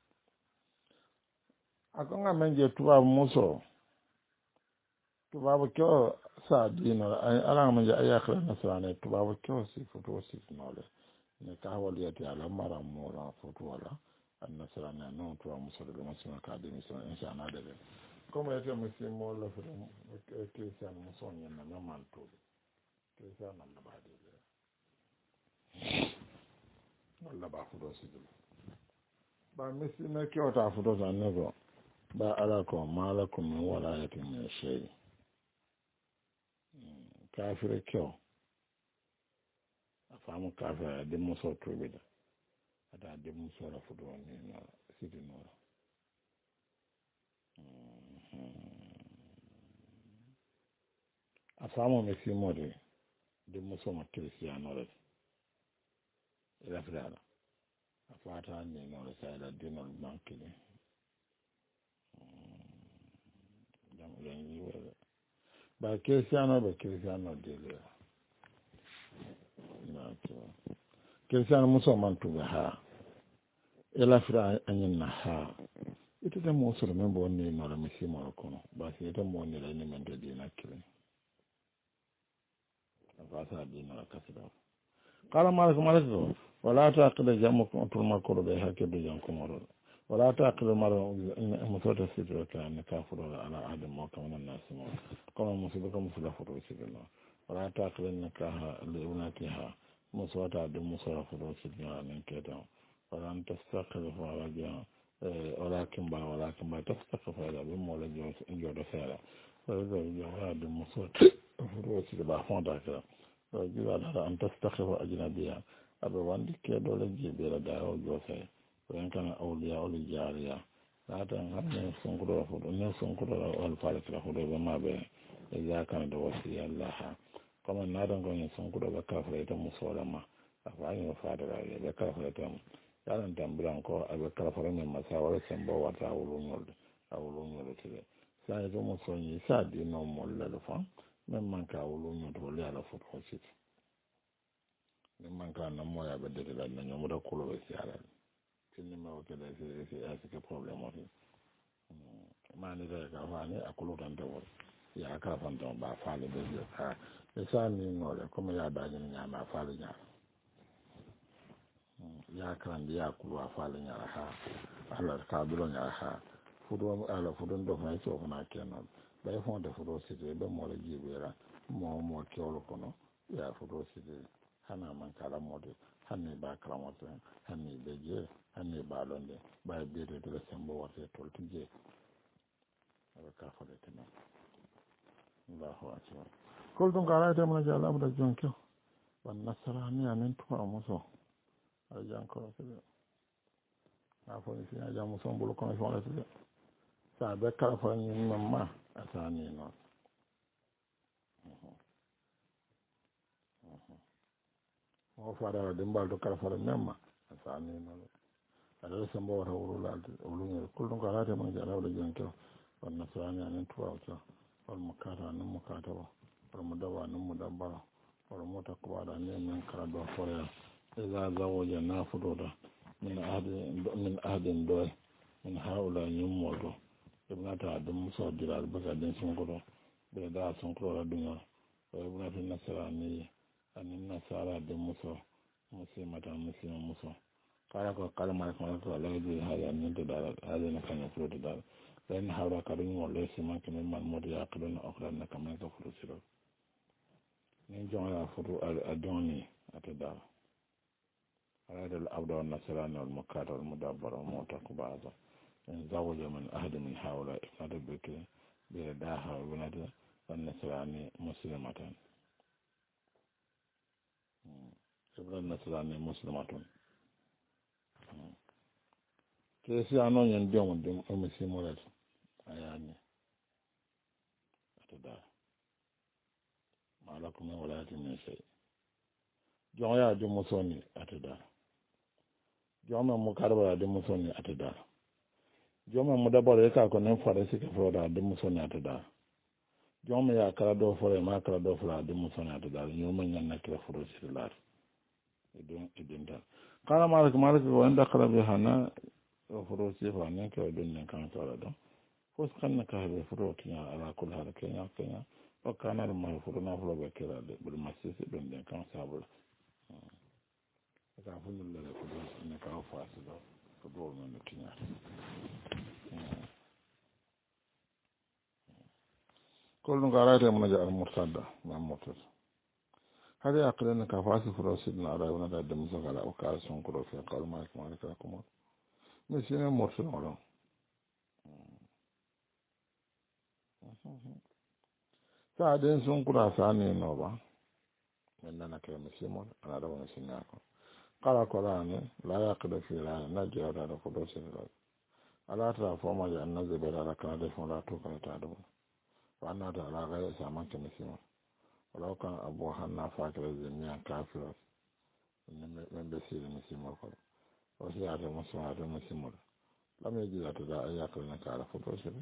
ako nga menje tubabu muso tubabu kyo sa dino ala menje ayakla nasrani tubabu kyo si foto si nole ne ka waliyati ala mara mora foto wala an nasrani no tubabu muso de muslim ka de muso insan na de como yake muslim mo la foto kristian muso nyana na manto kristian na ba de walla ba fudo sigil ba misi na kyauta fudo ta nego ba ala ko malakum min walayatin min shay kafire kyau a famu kafire da muso tobe da ada da muso ra fudo ne na sidi no a famu misi mode da muso ma kristiano re ila fidala a fata ne no da sai da dinol bankile yan yi wa ba kristiano dele na to kristiano musulman to ha ila fira anyin na ha ita da musulman bo ne no da misi mo ko ba sai ta mo ne da ne men da dina kire ba sa dina ka sida qala malik wala taqil jamukum turma kurbe hakidu jankum ولا تعقل المرء متوتر سيدك أن كافر على عهد موت من الناس كما مصيبك مصلح روسي الله ولا تعقل النكاح لأولاتها مصوات عبد مصلح روسي الله من كده ولا أن تستقل فرجا ولكن با تستقل فرجا بمولا جود سيرا وإذا جواد مصوات روسي الله فانتا كده وجواد أن تستقل أجنبيا أبو واندي كده لجيبه لدعوه جوسي وإن كان أولياء الجارية لا تنغني سنقر فضو نسنقر والفارق لفضو بما به إذا كان دوسي الله كما نادن كون سنقر بكافر يتم سولما أفعاني وفارق بكافر يتم yaran tamburan ko abe kafara men masawara sembo wata awulun yolde tire sai zo mo sonyi sa di no molla le fa men man ka wulu nyoto wali ala foto sit men man ka na moya be de la na nyomo da kulo be siara tinni ma o kede se ke problem o ma ni de ka fa ni akulu tan de wol ya ka fan don ba fa le be ha e sa ni no le comme ya da ni nya ma fa le nya ya kan ya kulu fa le nya ha ala ka bi lo nya ha fudo ala fudo ndo ma so na kenan ba fon de fudo sit be mo le jibera mo kyolo kono ya fudo sit hana man kala mode hanni ba kala mode hanni be je hanni ba londe ba be de de sembo wote tol tije ala ka fa de tan Allahu akbar kol don gara ta mun ja Allah da jonko wan nasarani anen to amuso ala janko se a fo ni ya jamu son bulu kono fo la se sa be kala fo ni mamma asani no o fara de mbal to kala fo memma asani no ala sembo wata wurula wulunye kullum ka rata mun jara wala janko wan nasarani anen to awto wal mukata nan mukata wal mudawa nan mudabba wal mutaqwada ne men kala do fore idza zawaja nafudoda min ahadin do min haula nyummodo ibnata dum so diral baga den sun godo be da sun kora dunya ibnata nasarani anin nasara dum muso muslimata muslim muso kala ko kala ma ko to la ji haya nin to dal haya na kan furo to dal ben hawra kadin mo le siman ke man mod ya kadon okran na kam ko furo siro ni jonga furo adoni atada هذا العبد والنصراني والمكاتب والمدبر ومعتق إن زوج من أحد من هؤلاء ابنة بك برداها وابنة والنصراني مسلمة ابن النصراني مسلمة كيسي أنو ينديهم دم أمسي مولد أياني أتدار ما لكم من ولاية من شيء جويا دم مسوني أتدار joma mu karba da musonni atada joma mu dabare ka ko nan fara sike fora da musonni atada joma ya kala do fora ma kala do fora da musonni atada nyoma nyan na kala foro silar idon da kala malik wanda kala bi hana foro sifa nan ka don nan kan sara da fos kan na ka be foro kinya ala kul hal kenya o kana ma foro na foro be kala de bul masisi don den kan sabul ka fulul la ko ne ka faasi do ko do non tinya ko lu garate mo ja al murtada ma motor hade aqlan ka faasi frosid na ara wona da dem so kala o ka son ko fe qal ma ka ko mo mais c'est un morceau non sa den son kura sa ne no ba men na ka misimo ana da wona singa ko kala Qur'ani la yaqda fi la najra da ko do sin la ala ta foma ya annabi be da kana da fona to kana ta do wa anna da la ga sa man ke misimo wala kan abu hanna fa ka zemiya kafira men be sir misimo ko o si ada musimo la me ji da da ayata na kala foto sin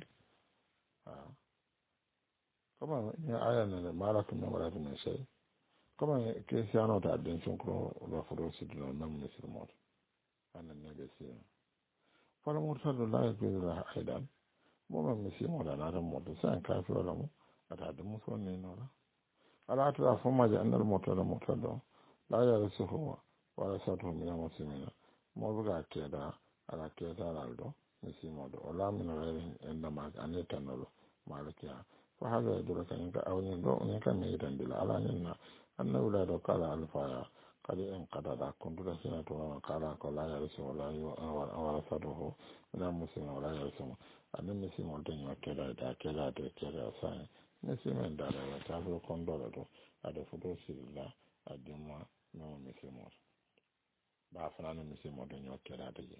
kama ya aya ne malaka me wala me sai kama ke siano da den sonkro la foto sin la même misimo ana ne be sir fala murtado la ya la aidan mo ma misimo da na mo da san kafira la mo ata da muso ne no la ala ta foma ja annal murtado la ya rasuhu wa rasatu min muslimina mo buga ke da ala ke da aldo misimo do la min rai inda ma aneta no malakiya fa hada yadura kan ka awni do ne kan ne dan dila ala ninna annahu la do kala alfaya kadi en kadada kuntuda sina to kala ko la ya rasul la yo awara sado na muslima wala ya rasul anan muslima on tan yakela da kela de kela sai muslima da da ta ko kondora do ada foto silla adima no muslima ba fana no muslima don yakela de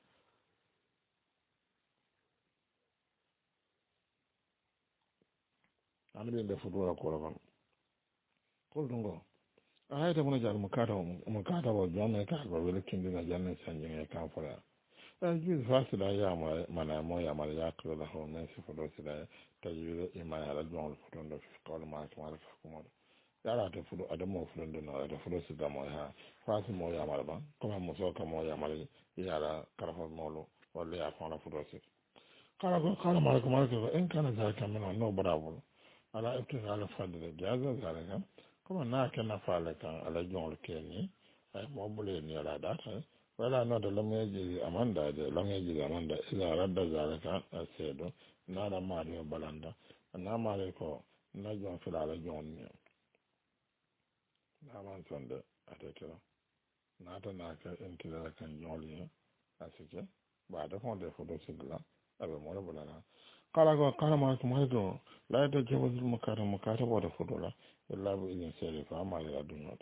anu be foto ko ron ko dungo ayata mun jal mukata wa jami'a ka ba wele kindi na jami'a sanjin ya kan fara juuz fasila yamara mana mo yamara yakilo la ho men si fodo sila tajwid imani ala jongol futondo fi qawli malik malik hukumodo yala ate fudo adamo futondo no ate fudo sila mo ha fasi mo yamara ban koma muso ka mo yamara yala karafa molo wala ya fona fudo sila kala malik malik ko en kana zalika min no bravo ala ibtiga ala fadde jaza zalika koma na kana fala kan ala jongol keni ay mo bule ni ala data wala no da lam yaji amanda da lam yaji amanda ila radda zalika asedo na da mari balanda na mari ko na jon fila la jon ni na man sonde atetira na ta na ka intila kan joli asike ba da fon da fodo sigla abe mo la bulana kala ko kala ma ko mai do la da jebo mukata bo da fodo la illa bu idin sere fa ma la dunyo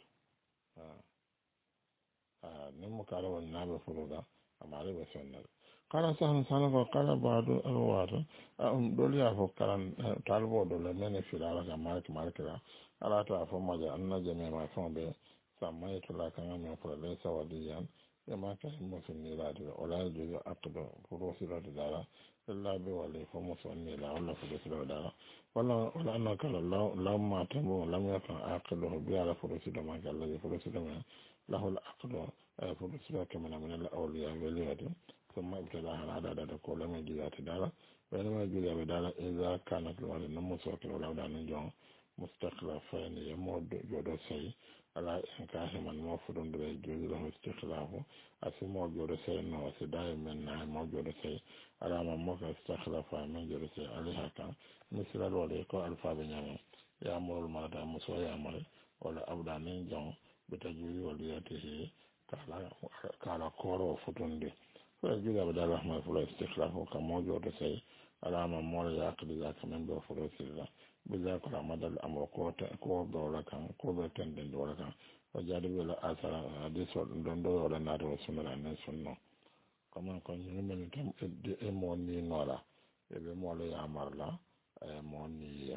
nin mu kala wani na bai furo da amma dai bai son nan kala sahan sana ko kala ba do alwata dole ya fo kalan talbo dole mene filala ga markira ala ta fo maja anna jame ma fon be samai to la kan men fo le sawadiyan ya ma ka mo fin ni la do ola jo aqdo furo sira da dara illa bi wali fo mo son ni la wala furo sira dara wala anna kala law ma tambo lam yakun aqdo bi ala furo sira ma kala furo sira له العقد فرسل كما من الأولياء واليد ثم ابتداها العدد كل من جزات دارا بينما جزا بدارا إذا كانت الوالد نموس وكل ولو دان جون مستخلفين يمود جودو سي على إنكاه من موفد بري جوز له استخلافه أسمو جودو سي نو سداي من مو جودو سي على من موك استخلافا من جودو سي عليها كان مثل الولي كو ألفا بنيامي يأمر المرأة مسوى يأمر ولا أبدا من جون بتجويد ولياته كالا كورو فتوندي فيجوز أبدا رحمة فلا استخلافه كموجود سي على ما مولى يعقد ذاك من بفلو سيلا بذاك الأمد الأمر كور دولة كان كور تندن دولة كان وجارب إلى أثر حديث دندو ولا نار وسنة لأن سنة كما كان يمن كم إموني نورا إبي مولى يعمر لا إموني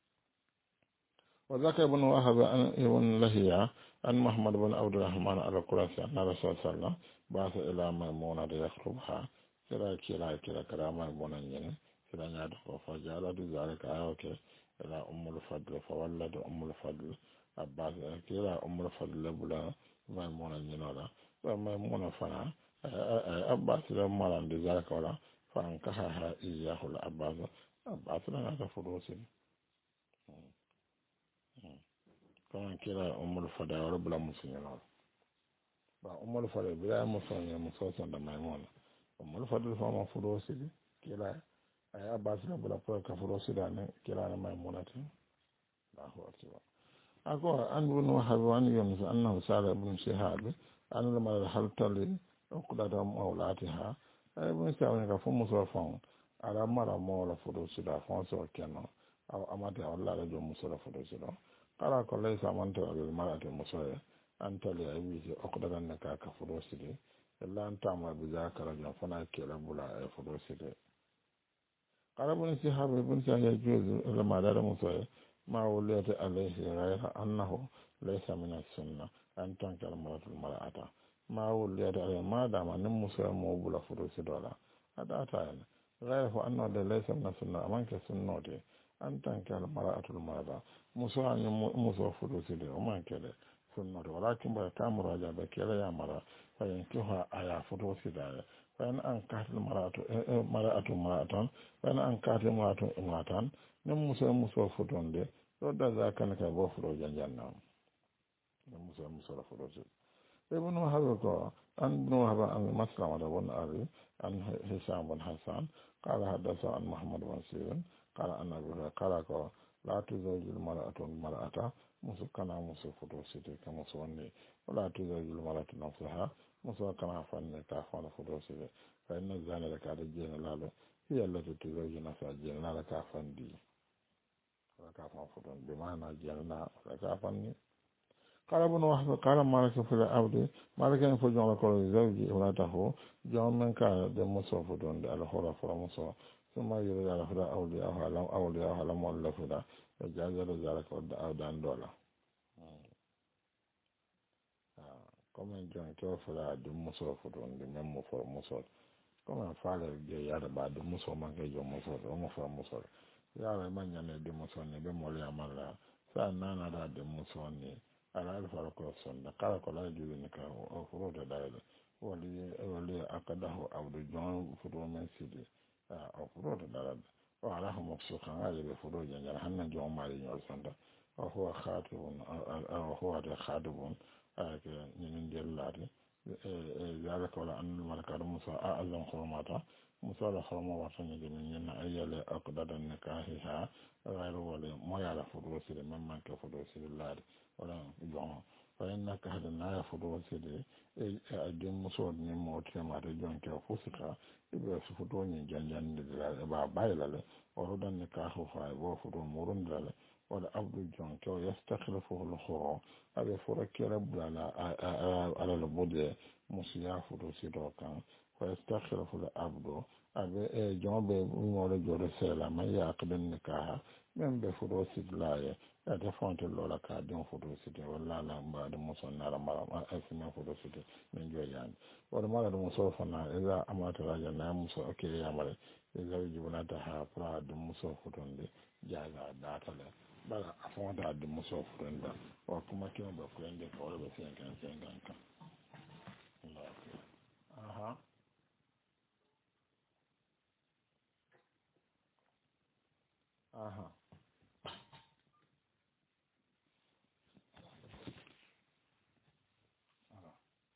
وذكر ابن وهب ابن لهيعة أن محمد بن عبد الرحمن على القرآن أن الرسول صلى الله عليه وسلم بعث إلى ميمونة يخطبها كلا كلا ميمونة ين كلا يدخل فجعل ذلك آيوك إلى أم الفضل فولد أم الفضل أباس كلا أم الفضل لبلا ميمونة ينولا وميمونة فنا أباس لما عند ذلك ولا فانكحها إياه الأباس أباس لنا تفروسي كمان كلا أم الفضل وربلا مسلمين ba umar fara bila musanya musosan da maimuna umar fara fa ma furosi kila ay abbas na bula ko ka furosi da ne kila na maimuna ta Allahu akbar ako an ibn wahab an yunus annahu sala ibn shihab an lamma hal tali uqdata mawlatiha ay ibn shihab ka fu muso fon ala mara mo la furosi da fon so kenno aw amata wala la jo muso la furosi da kala ko laysa man to al marati muso antali a wiise okɗaɗan ne ka furoside illa an tama bi zakara jam fana kela bula e furoside kala bun si habe bun sa ya juzu ila ma dara muso ma wuliyata alayhi ghayra annahu laysa min as-sunnah an tankal maratul mar'ata ma wuliyata alayhi ma dama nin muso mo bula furoside wala adata yana ghayra fa annahu laysa min as-sunnah amanka sunnote an tankal mar'atul mar'ata muso an muso furoside o man kele sunna walakin ba ta muraja da kera ya mara fayin kiha aya fito sidaya fayin an katil maratu fayin an katil maratu imatan nin muso futon de to da za ka naka bo fudo janjan na nin muso fudo su ibn wahab ko an ibn wahab an maslama da wani ari an hisham bin hasan qala hadatha an muhammad bin sirin qala annabi qala ko la tuzawjil mar'ata muso kana muso foto site ka muso wanne wala tuzawjil mar'atu nafsaha muso kana fanne ka fana foto site fa inna zana da ka da jena lalo hiya allati tuzawju nafsa jena lalo ka fandi wala ka fana foto bi mana jena wala ka fanni قال ابن وهب قال مالك في العبد مالك ان فجون لكل زوجي ولده جون من كان دمسو فدون على خرا فرمسو ثم يريد على خرا أولياء على مؤلف دا فجاز ذلك ودان دولا كما جون كيف فلا دمسو فدون دمسو فرمسو comme faale je yara ba de muso man ke jo muso o mo fa muso yara man nyane de muso ne be mo ya mala sa nana da de muso ne ala alfa ko sonda kala ko la ju ni ka o furo da dai wali akadahu abdu jon furo men sidi o furo da dai o ala ho mo so kan ala be furo janga hanna jo mari nyol sonda o huwa khatibun o huwa da khatibun ke ni ndellade ذلك ولا أن الملك موسى أعلم حرماته موسى الحرم وصنع من أيال أقدر النكاحها غير ولي ما يعرف فدوسي مما كفدوسي الله ولا يجمع فإنك هذا الناس فدوسي أجل موسى من موت ما تجون كفوسك إذا سفدوني جنجان لله بايلة ورد النكاح فاي وفدون مرون لله wala abdul jon kew yastakhlifuhu al-khuru abe fura kera bulala ala la bodde musiya fudo sido kan fa yastakhlifu al-abdu abe jon be ngole jode sela man yaqdin nikaha men be fudo sidlaye ya ta fonte lola ka don fudo sidde wala la mbaade muson nara mara asima fudo sidde men joyan wala mara dum so fana ila amata raja na muso okay yamare ila jibunata ha pra dum muso futonde jaga datale bala a fɔnta a di muso furenda wa kuma kima ba kurende ka wala ba sen kan aha aha aha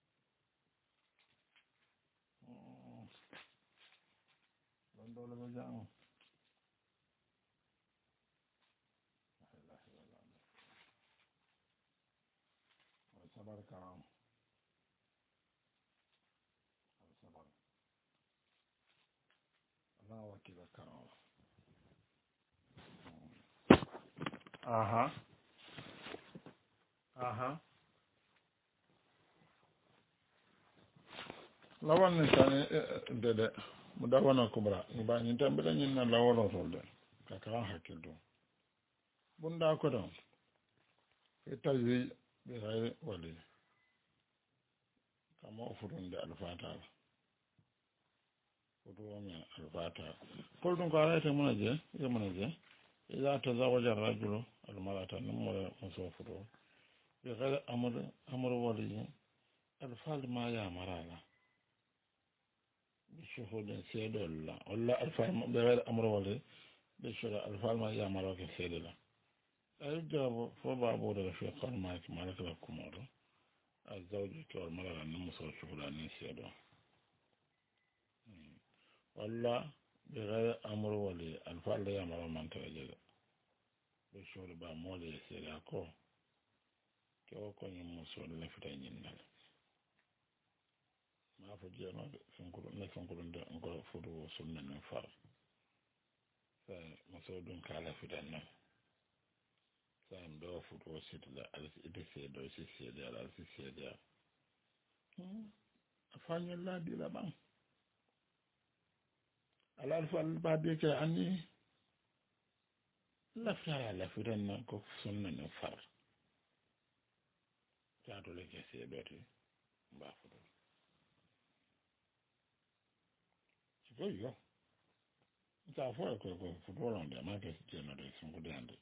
don dole ba jan sabar karam sabar Allah wakila karam aha aha lawan ni tani dede mu dawana kubra ni ba ni tambele ni na lawolo tolde ka karan hakil do bunda ko don itaji bi hayre wali kama ofurunde alfata futuwo men alfata kol ɗum ko arayte munaje e munaje ida tazawaja arrajulu almarata nummore muso futuwo ɓe gayre amre waliyi alfal ma yamarala ɓe cohoɗen seeɗol la walla alfal ɓe gayre amre wali ɓe coda alfal ma yamaroke seeɗe la ay jabo fo babuɗoɗo fi qalmaki malakala kumoɗo a zawju kewol malala ni muso cohla ni seeɗo walla ɓe gayre amre wali alfal la yamaro mantara jega ɓe cohli ba moole e seeɗa ko kewo koñum musoɗo lefita ñinnal ma fo jeenode ne fonkuɗunde ngo fotu sunna nin far sa muso ɗum ka lefitan nan sa m ɗo fotu sitla alasi ite seeɗo si seeɗe ala alasi seeɗe a fañol laaɗila ɓan ala alfa albaade ke anni lafitala lafitan nan ko sunna nin far taatole ke seeɗote mba fotu siko yo sa fo e koy ko futbolonde amake jeenode sunkude hande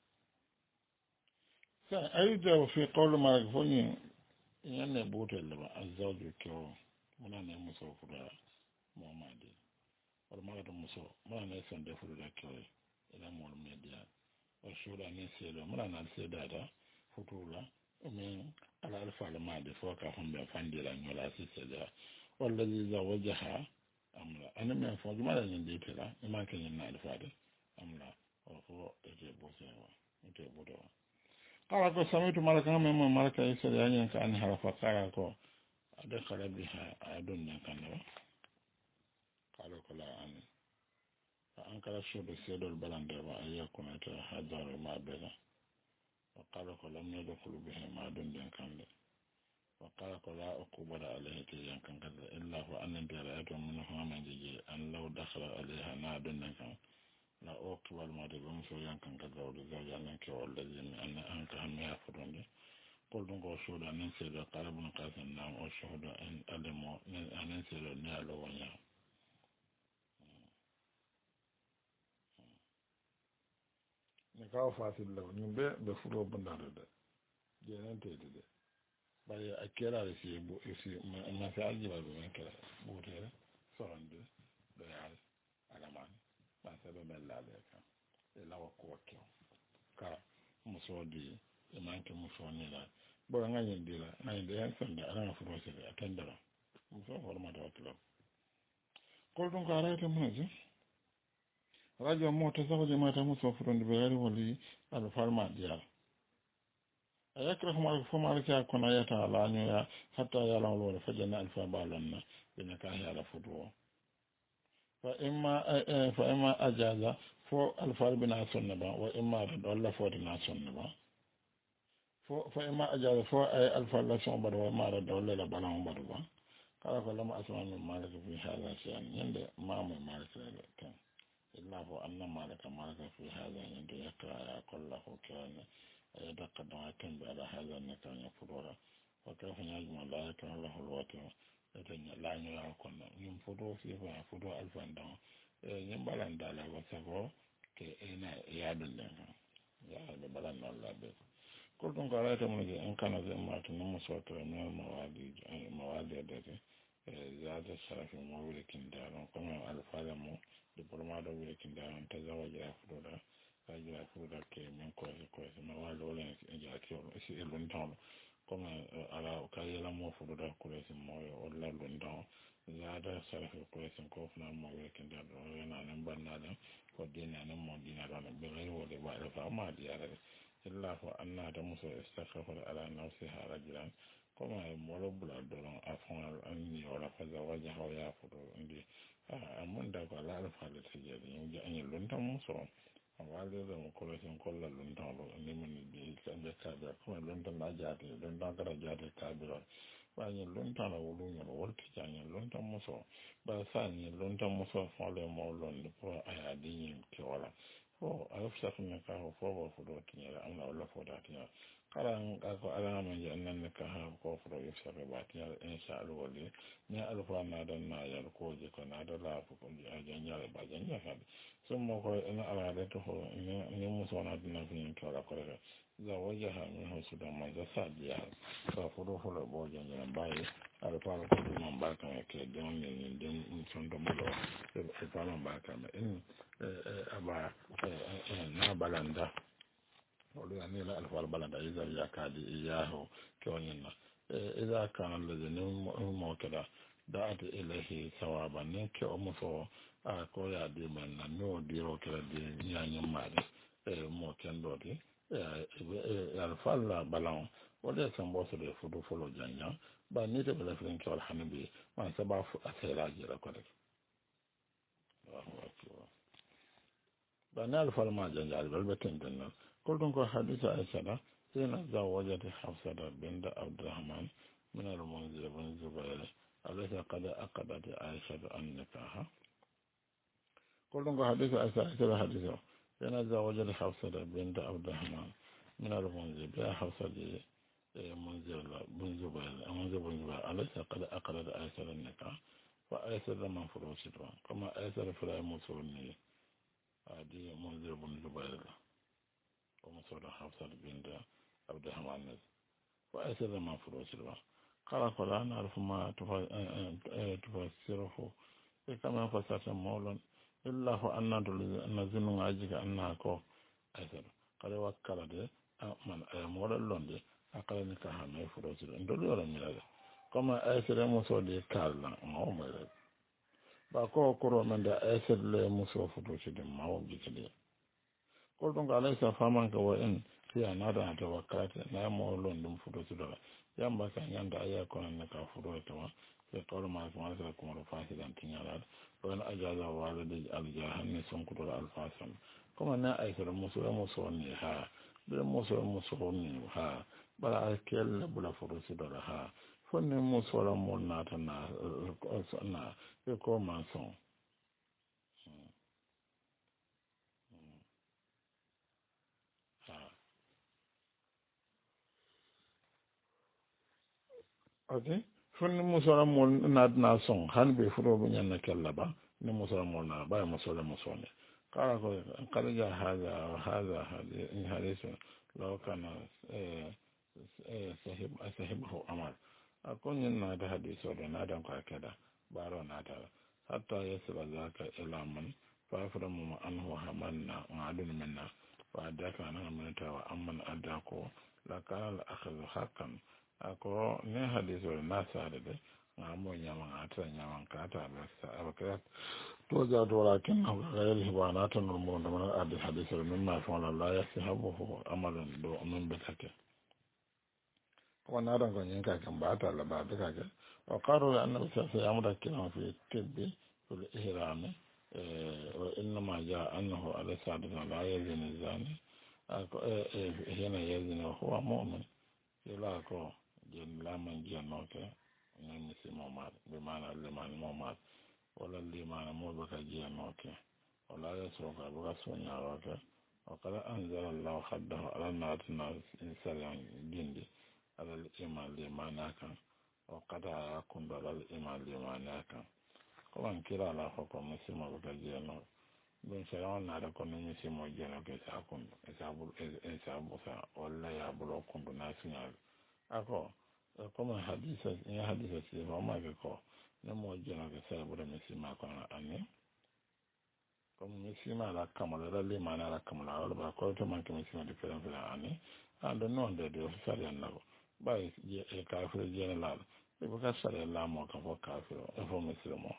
sa ayida fi qawlu malak fo ñi ñanne ɓuutelle ba azawju kewo munane muso futa momadi wala magata muso munane sonde futuda kewoy ila mol media o suuɗa ni seeɗo munanal seeɗata futula min ala alfaala made fo ka homɓe fandira ñola si seeɗa wallahi zawajaha amla ani men fo jumala ñin ditela imanke ñin naali faade amla o fo ete bosewa ete butowa kala ko samitu malaka men mo malaka isere yanyen ka an harafa kala ko ade kala biha adun ne kanwa kala ko la an fa an kala shodo sedol balande wa ayakuna ta hadar ma bela wa kala ko lam yadkhulu biha ma adun den kande wa kala ko la uqbala alayhi ti yankan kaza illa fa an dara'atu minhu man jiji an law dakhala alayha na adun den kan la uqbal ma de bam so yankan kaza wa zawjan ke wallahi an an ka ham ya fudonde قل دونك شهود أن نسير قال ابن قاسم نعم وشهود أن ألموا أن نسير نعلو ونعم ni kawo fasil law ni be fulo bundare de jenen tede de bari a kera da shi bu shi ma sai aljiba be men kera butere soronde do yaal alaman ba sai be bella le ka e lawa ko ka muso di e manke muso ni la bo nga nyindi la na inde yan sanda ana fulo se atendara muso horma da watlo ko dun ka arata mun rajo mota zawaje mata muso furonde be yari wali al farma dial ayakrahum al-fumarika kuna yata ala nya hatta yala wala fajana al-fabalanna bina ka yala fudu fa imma ajaza fo al-far bina sunna ba wa imma dalla fo dina sunna ba fa imma ajaza fo ay al-far la sunna ba wa imma dalla la bana ba ba kala ko lama asma min malaka fi hada shay'an yanda ma mu malaka kan illa hu anna malaka fi hada yanda yakra ya kullahu kana يتقدم أكن على هذا النكان يفضولا وكيف يجمع لا يكن له الواتم يتنى لا يكون ينفضو فيه وينفضو ألفان دون ينبالان دالا وسكو كي إنا يادن لنا يادن بلان الله بيك قلتم قرأت من إن كان ذي أمات نمسوة من الموالي التي زيادة الشرف مولي كندارون كما ألفاظ مو دبلومات ولي كندارون تزوج يفضولا ajira fuda ke min ko ma wala wala ja ke si elon tan comme ala ka yela mo fuda ko si mo wala lon tan zada sarfe ko si ko fna mo we ken da do na nan banna da ko dina nan mo dina do be rai wala ba da fa ma di ara illa fa anna da muso istaghfar ala nafsiha rajulan comme mo lo bula do afon an ni wala fa zawaja ha ya fudo ndi amon da ko ala fa da tije ni an lon tan muso wale da makolasin kwallon luntan neman da ya kan da kabira kuma luntan na jati luntan kada jati kabira ba yin luntan na wulun yana warki janyen luntan muso ba sa ni luntan muso fole maulon da kuma a yadin yin kewala ko a yi fusafin na kawo ko ba fudo tinyara an na wala fuda tinyara karan kako alaman yi annan na ka hawa ko fudo ya fusafi ba tinyara in sha alwale ne alfa na don na yar ko jiko na da lafi kun ji a janyar ba janyar hadi sun mako ina al'adar ta horo ne musu wani abin na fi yin kyau da kwararra za waje hannun hausu da manza sa biya sa fudo fudo ba wajen jiran bayi alfahar kudu man baka mai ke don ne don sun da mulawa alfahar baka mai in ba na balanda wadda ya nila alfahar balanda ya zari ya kadi ya hau kyawun yin na iza kanan da zinin mawakila da ata ilahi sawaba ne kyau musu a koya di man na no di ro kala di nyanyin mari mo kendo di alfalla balon wala san bo so de fudu folo janya ba ni de bela fin ko alhambi man saba fu asira jira ko de ba na alfal ma janja albal beten den ko don ko hadisa aisha da ina zawajati hafsata binta abdurrahman min al-munzir bin zubair alaysa qad aqadat aisha an nikaha كلهم حديث أساسي حديثه أنا زوجت حفصة بنت عبد الرحمن من المنزل بها حفصة منزل بن زبير منزل بن زبير أليس قد أقرد أيسر النكاح فأيسر من فروسها كما أيسر فلا مسلمي هذه منزل بن زبير ومسؤول حفصة بنت عبد الرحمن فأيسر من فروسها قال فلا نعرف ما تفسره كما فسرت مولا إلا هو أن نزن عجك أنها كو أيضا قال وكلا دي من أمور اللون دي أقل نكاها ما يفروسي دولي ولا ميلا كما أيضا موسو دي كالا ما هو ميلا باكو كرو من دي أيضا موسو فروسي دي ما هو بيكلي قلتم عليك فامانك وإن في أنادا أتوكلت نعمو اللون دي فروسي دولا يامبا كان ياندا أياكونا نكا فروسي في قول ما يسمى لكم رفاهي أن تنيالات وأن أجاز والد الجاهن سنقر الفاسم كما نا أيسر مسوني ها بلا مسوني ها بلا أكل بلا فرسي دورا ها فن مسولا مولناتنا نا يكون مانسون ها أوكي fon musora mol na son han be furo bu nyanna kella ba ni musora mol na ba musora musone قال قد جاء هذا حديث لو كان صاحبه أمر أكون ينادى حديث ونادى كذا بارو نادى حتى يصل ذاك إلى من فأفرم أنه همنا وعدل منا وأداك أنه من توا أمن أداكو لكان الأخذ حقا أكو نه حديث الناس هذا ngamo nyama atra nyama kata abakira toza dola kin غير هبانات المون من الحديث مما فعل لا يسحبه عمل دو من بتك وانا ران كان كان باتا لا باتا وقالوا ان سيامر كلام في الطب في الاحرام وانما جاء انه على سادنا لا يزن الزاني هنا يزن وهو مؤمن يلاكو جن لا من جنوكه نمسي مومات بمعنى الإيمان مومات ولا الإيمان موبك جيانوك ولا يسوك بغسون ياروك وقد أنزل الله حده على ناتنا إنسان جندي على الإيمان ناكا وقد أكون على الإيمان ناكا كمان كلا لا حكم مسي موبك جيانوك بن سلام نادا كون مسي مو جيانوك سأكون إسابوسا ولا يابلو كنت ناسينال أكو comme hadisa si ma ke ko ne mo jena ke sa bura mi si ma ko ani comme mi si ma la kamala la le mana la kamala wala ba ko to man ke mi si ma different la ani and non de do sa ya na ba je e ka fere je la e ba ka sa la mo ka ko ka fere e fo mi si mo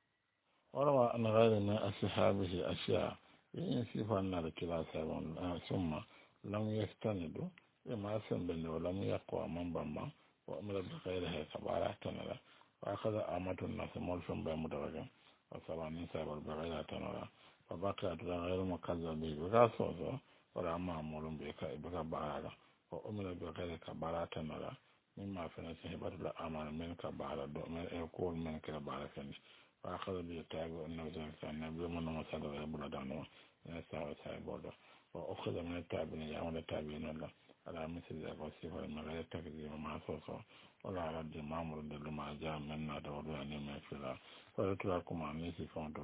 wala wa an ghayra min ashabihi ashya yin sifan na da kila sabon summa lam yastanidu ma san bin wala mu yaqwa man bamma وأمر بخيرها كبارة لا وأخذ آمة الناس مولفا بمدرجة وسبعين سابر بغيرها تنرى فبقي غير مكذب به بغاسوسو ولا معمول بكبارة وأمر بغير كبارة لا مما في نفسه بدل الأمان من كبارة من يقول من كبارة فنش وأخذ بيتابع النبي كان النبي من مسألة يبلدانه من الساعة سايبوده وأخذ من التابعين يعمل التابعين الله على مثل ذلك وصفة من غير تكذيب مع صوصه ولا رد مامور لما جاء منا دور يعني ما فيلا فيتركم عن نسي فونتو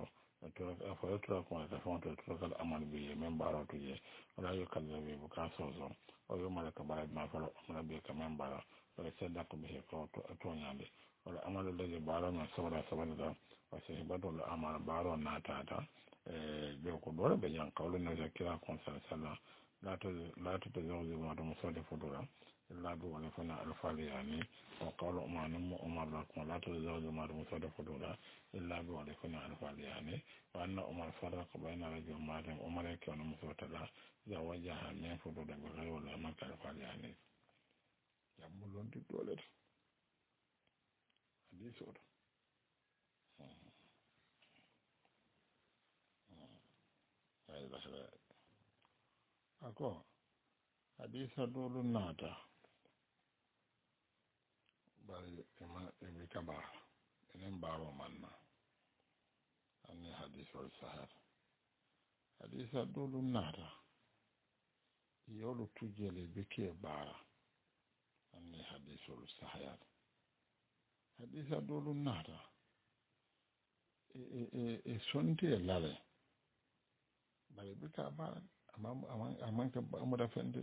فيتركم عن فونتو يترك الأمر به من باروتي ولا يكذب بكا صوصه ويوم لك بعد ما فلا أمر بك من بارا ويصدق به كوتونيالي ولا أمر الذي بارا من سبلا وسيبدو الأمر بارو ناتاتا جوكو دولة بيان قول النبي كلا كونسان سلا لا تتزوج بعد مصادف فدورا إلا بولفنا الفالياني وقال أمر لكم لا تتزوج بعد مصادف فدورا إلا بولفنا الفالياني وأن أمر فرق بين رجل مادم أمر يكون مصوتلا زوجها من فدورا بغير ولا مكة الفالياني يقولون دي دولة حديث ورد ako hadisa dolu nata bari emi kaba enen baro manna anni hadisol sahar hadisa dolu nata yolu tujele beke bara anni hadisol sahar hadisa dolu nata sonte lale bari beka bara amman ka mu da fende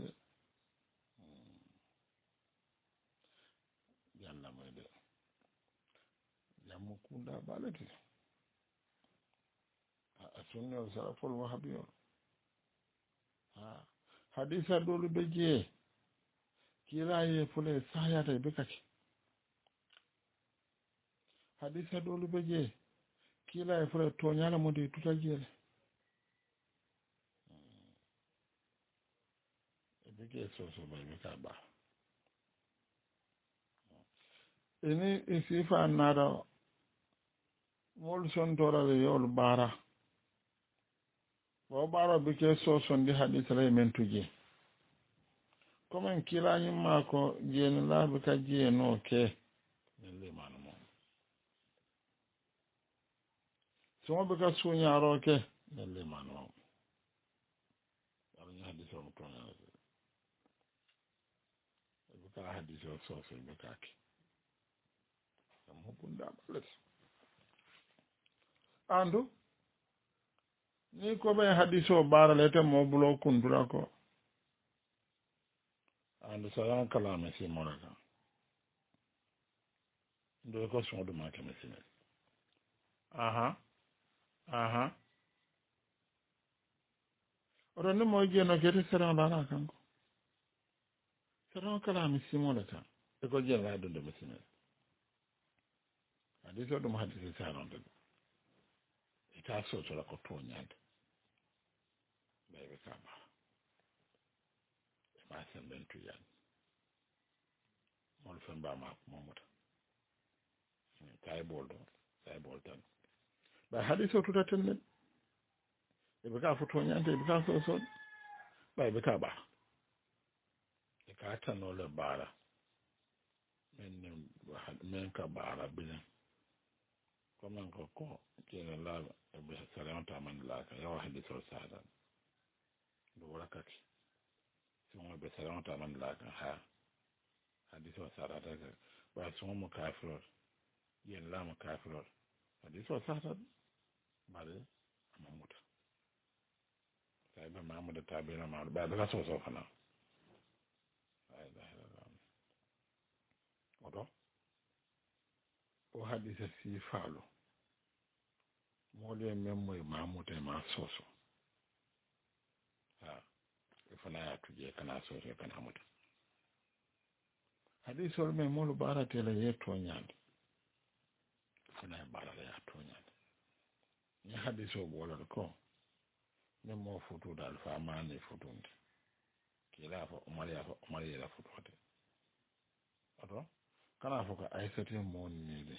yalla mai da yammu kunda balati a sunna saraful wahabiyo hadisa dole beje kiraye fule saya da bikake hadisa dole beje kiraye fule to nyala mo de tutajele bige so bai bika ba ini isifa nada mol son torale yol bara wo bara bike so son di hadisa lay men tuje comme kila nyima ko jeni la bika je no ke le man mo so bika sunya ro ke le man mo ala hadisa mo to na bika hadisa so bika ke mo bunda balet ando ni ko ɓe hadiso baralete mo bulo kundura ko andu sayan kalame simole kan ndo ko soɗuma keme sine aha oɗon ni moye jeeno kete seran lala kanko seran kalame simole kan e ko jeen ladunde mi sine hadiso ɗum hadise saronde ita sotola ko toñade ɓeyɓe kaba e ma sen ɓen tuyani moɗo fen mbama momuta tawi bol tan ɓay hadise o tutaten nen eɓe ka fo toñante eɓe ka sosoɗe ɓayɓe ka ɓa e ka tannole baara min ka baara binen komin ko kene laaɓa eɓe sarewtamani laaka yawa hadise o sadan nde wora kake somo ɓe sarewtamani laaka ha hadise o sadata kake ɓay somo kafirol yen laama kafirol hadise o satat mbaɗe amamuta tawi ɓe mamude tabira maɗo ɓayɓe ka soso fana oɗo o hadise si faalo moɗo e memmo e mamuta e ma soso ha e fana ya tuje kana soso e kana muta hadise ol men molo baratela ye toñade fana e barala ya toñade ni hadise o ɓolata ko min mo futude alfa mani futunde kila fo omar yela futude oto kana fo ko aissati monnide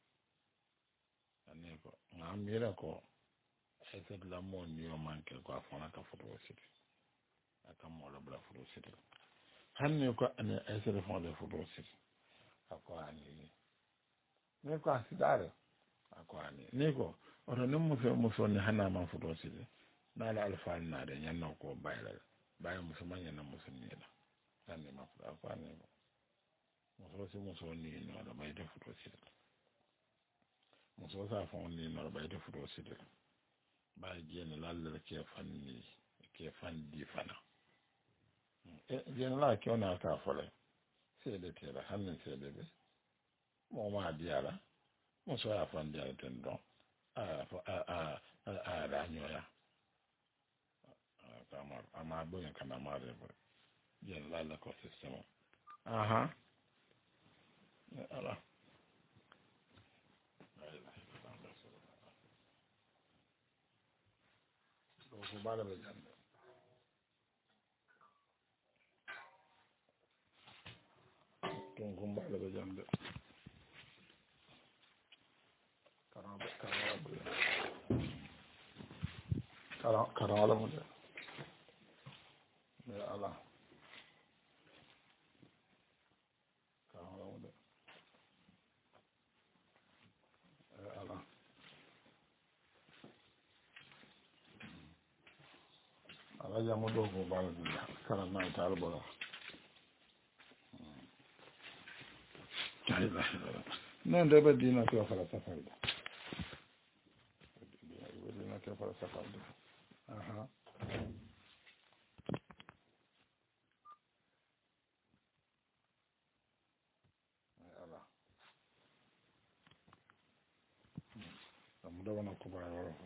anni ko ngam mira ko aissati la monni o manque ko a fona ka futu siti akam mola bla futu siti hanni ko ani aissati fonde futu siti ako ani ni ko asidare ako ani ni ko oto nim muso ni hanama futu siti nala alfani nade ñanno ko baylal baye muso ma ñanna muso niila hanni ma futu ako ani muso ni noɗo ɓayde futo sida muso sa fon ni noɗo ɓayde futo sida ɓawi jeeni lallere ke fanni fana e jeeni la kewna ka fole seede teɗa hannin seede ɓe moma diyala muso ya fan diyala ten don aɗa ñoya kamar ama ɓoyen kana mare bo jeeni lalle ko systéme aha ala ko baala ɓe jande ton ko baala ɓe jande karan wala mo de mais ala karan wala mo de ala ala jamu ɗo ko baala ɓe karan nayi taala ɓola non de ɓe dina ke fala safarde ɓe dina ke fala safarde aha ala amu ɗo wona kubaye woro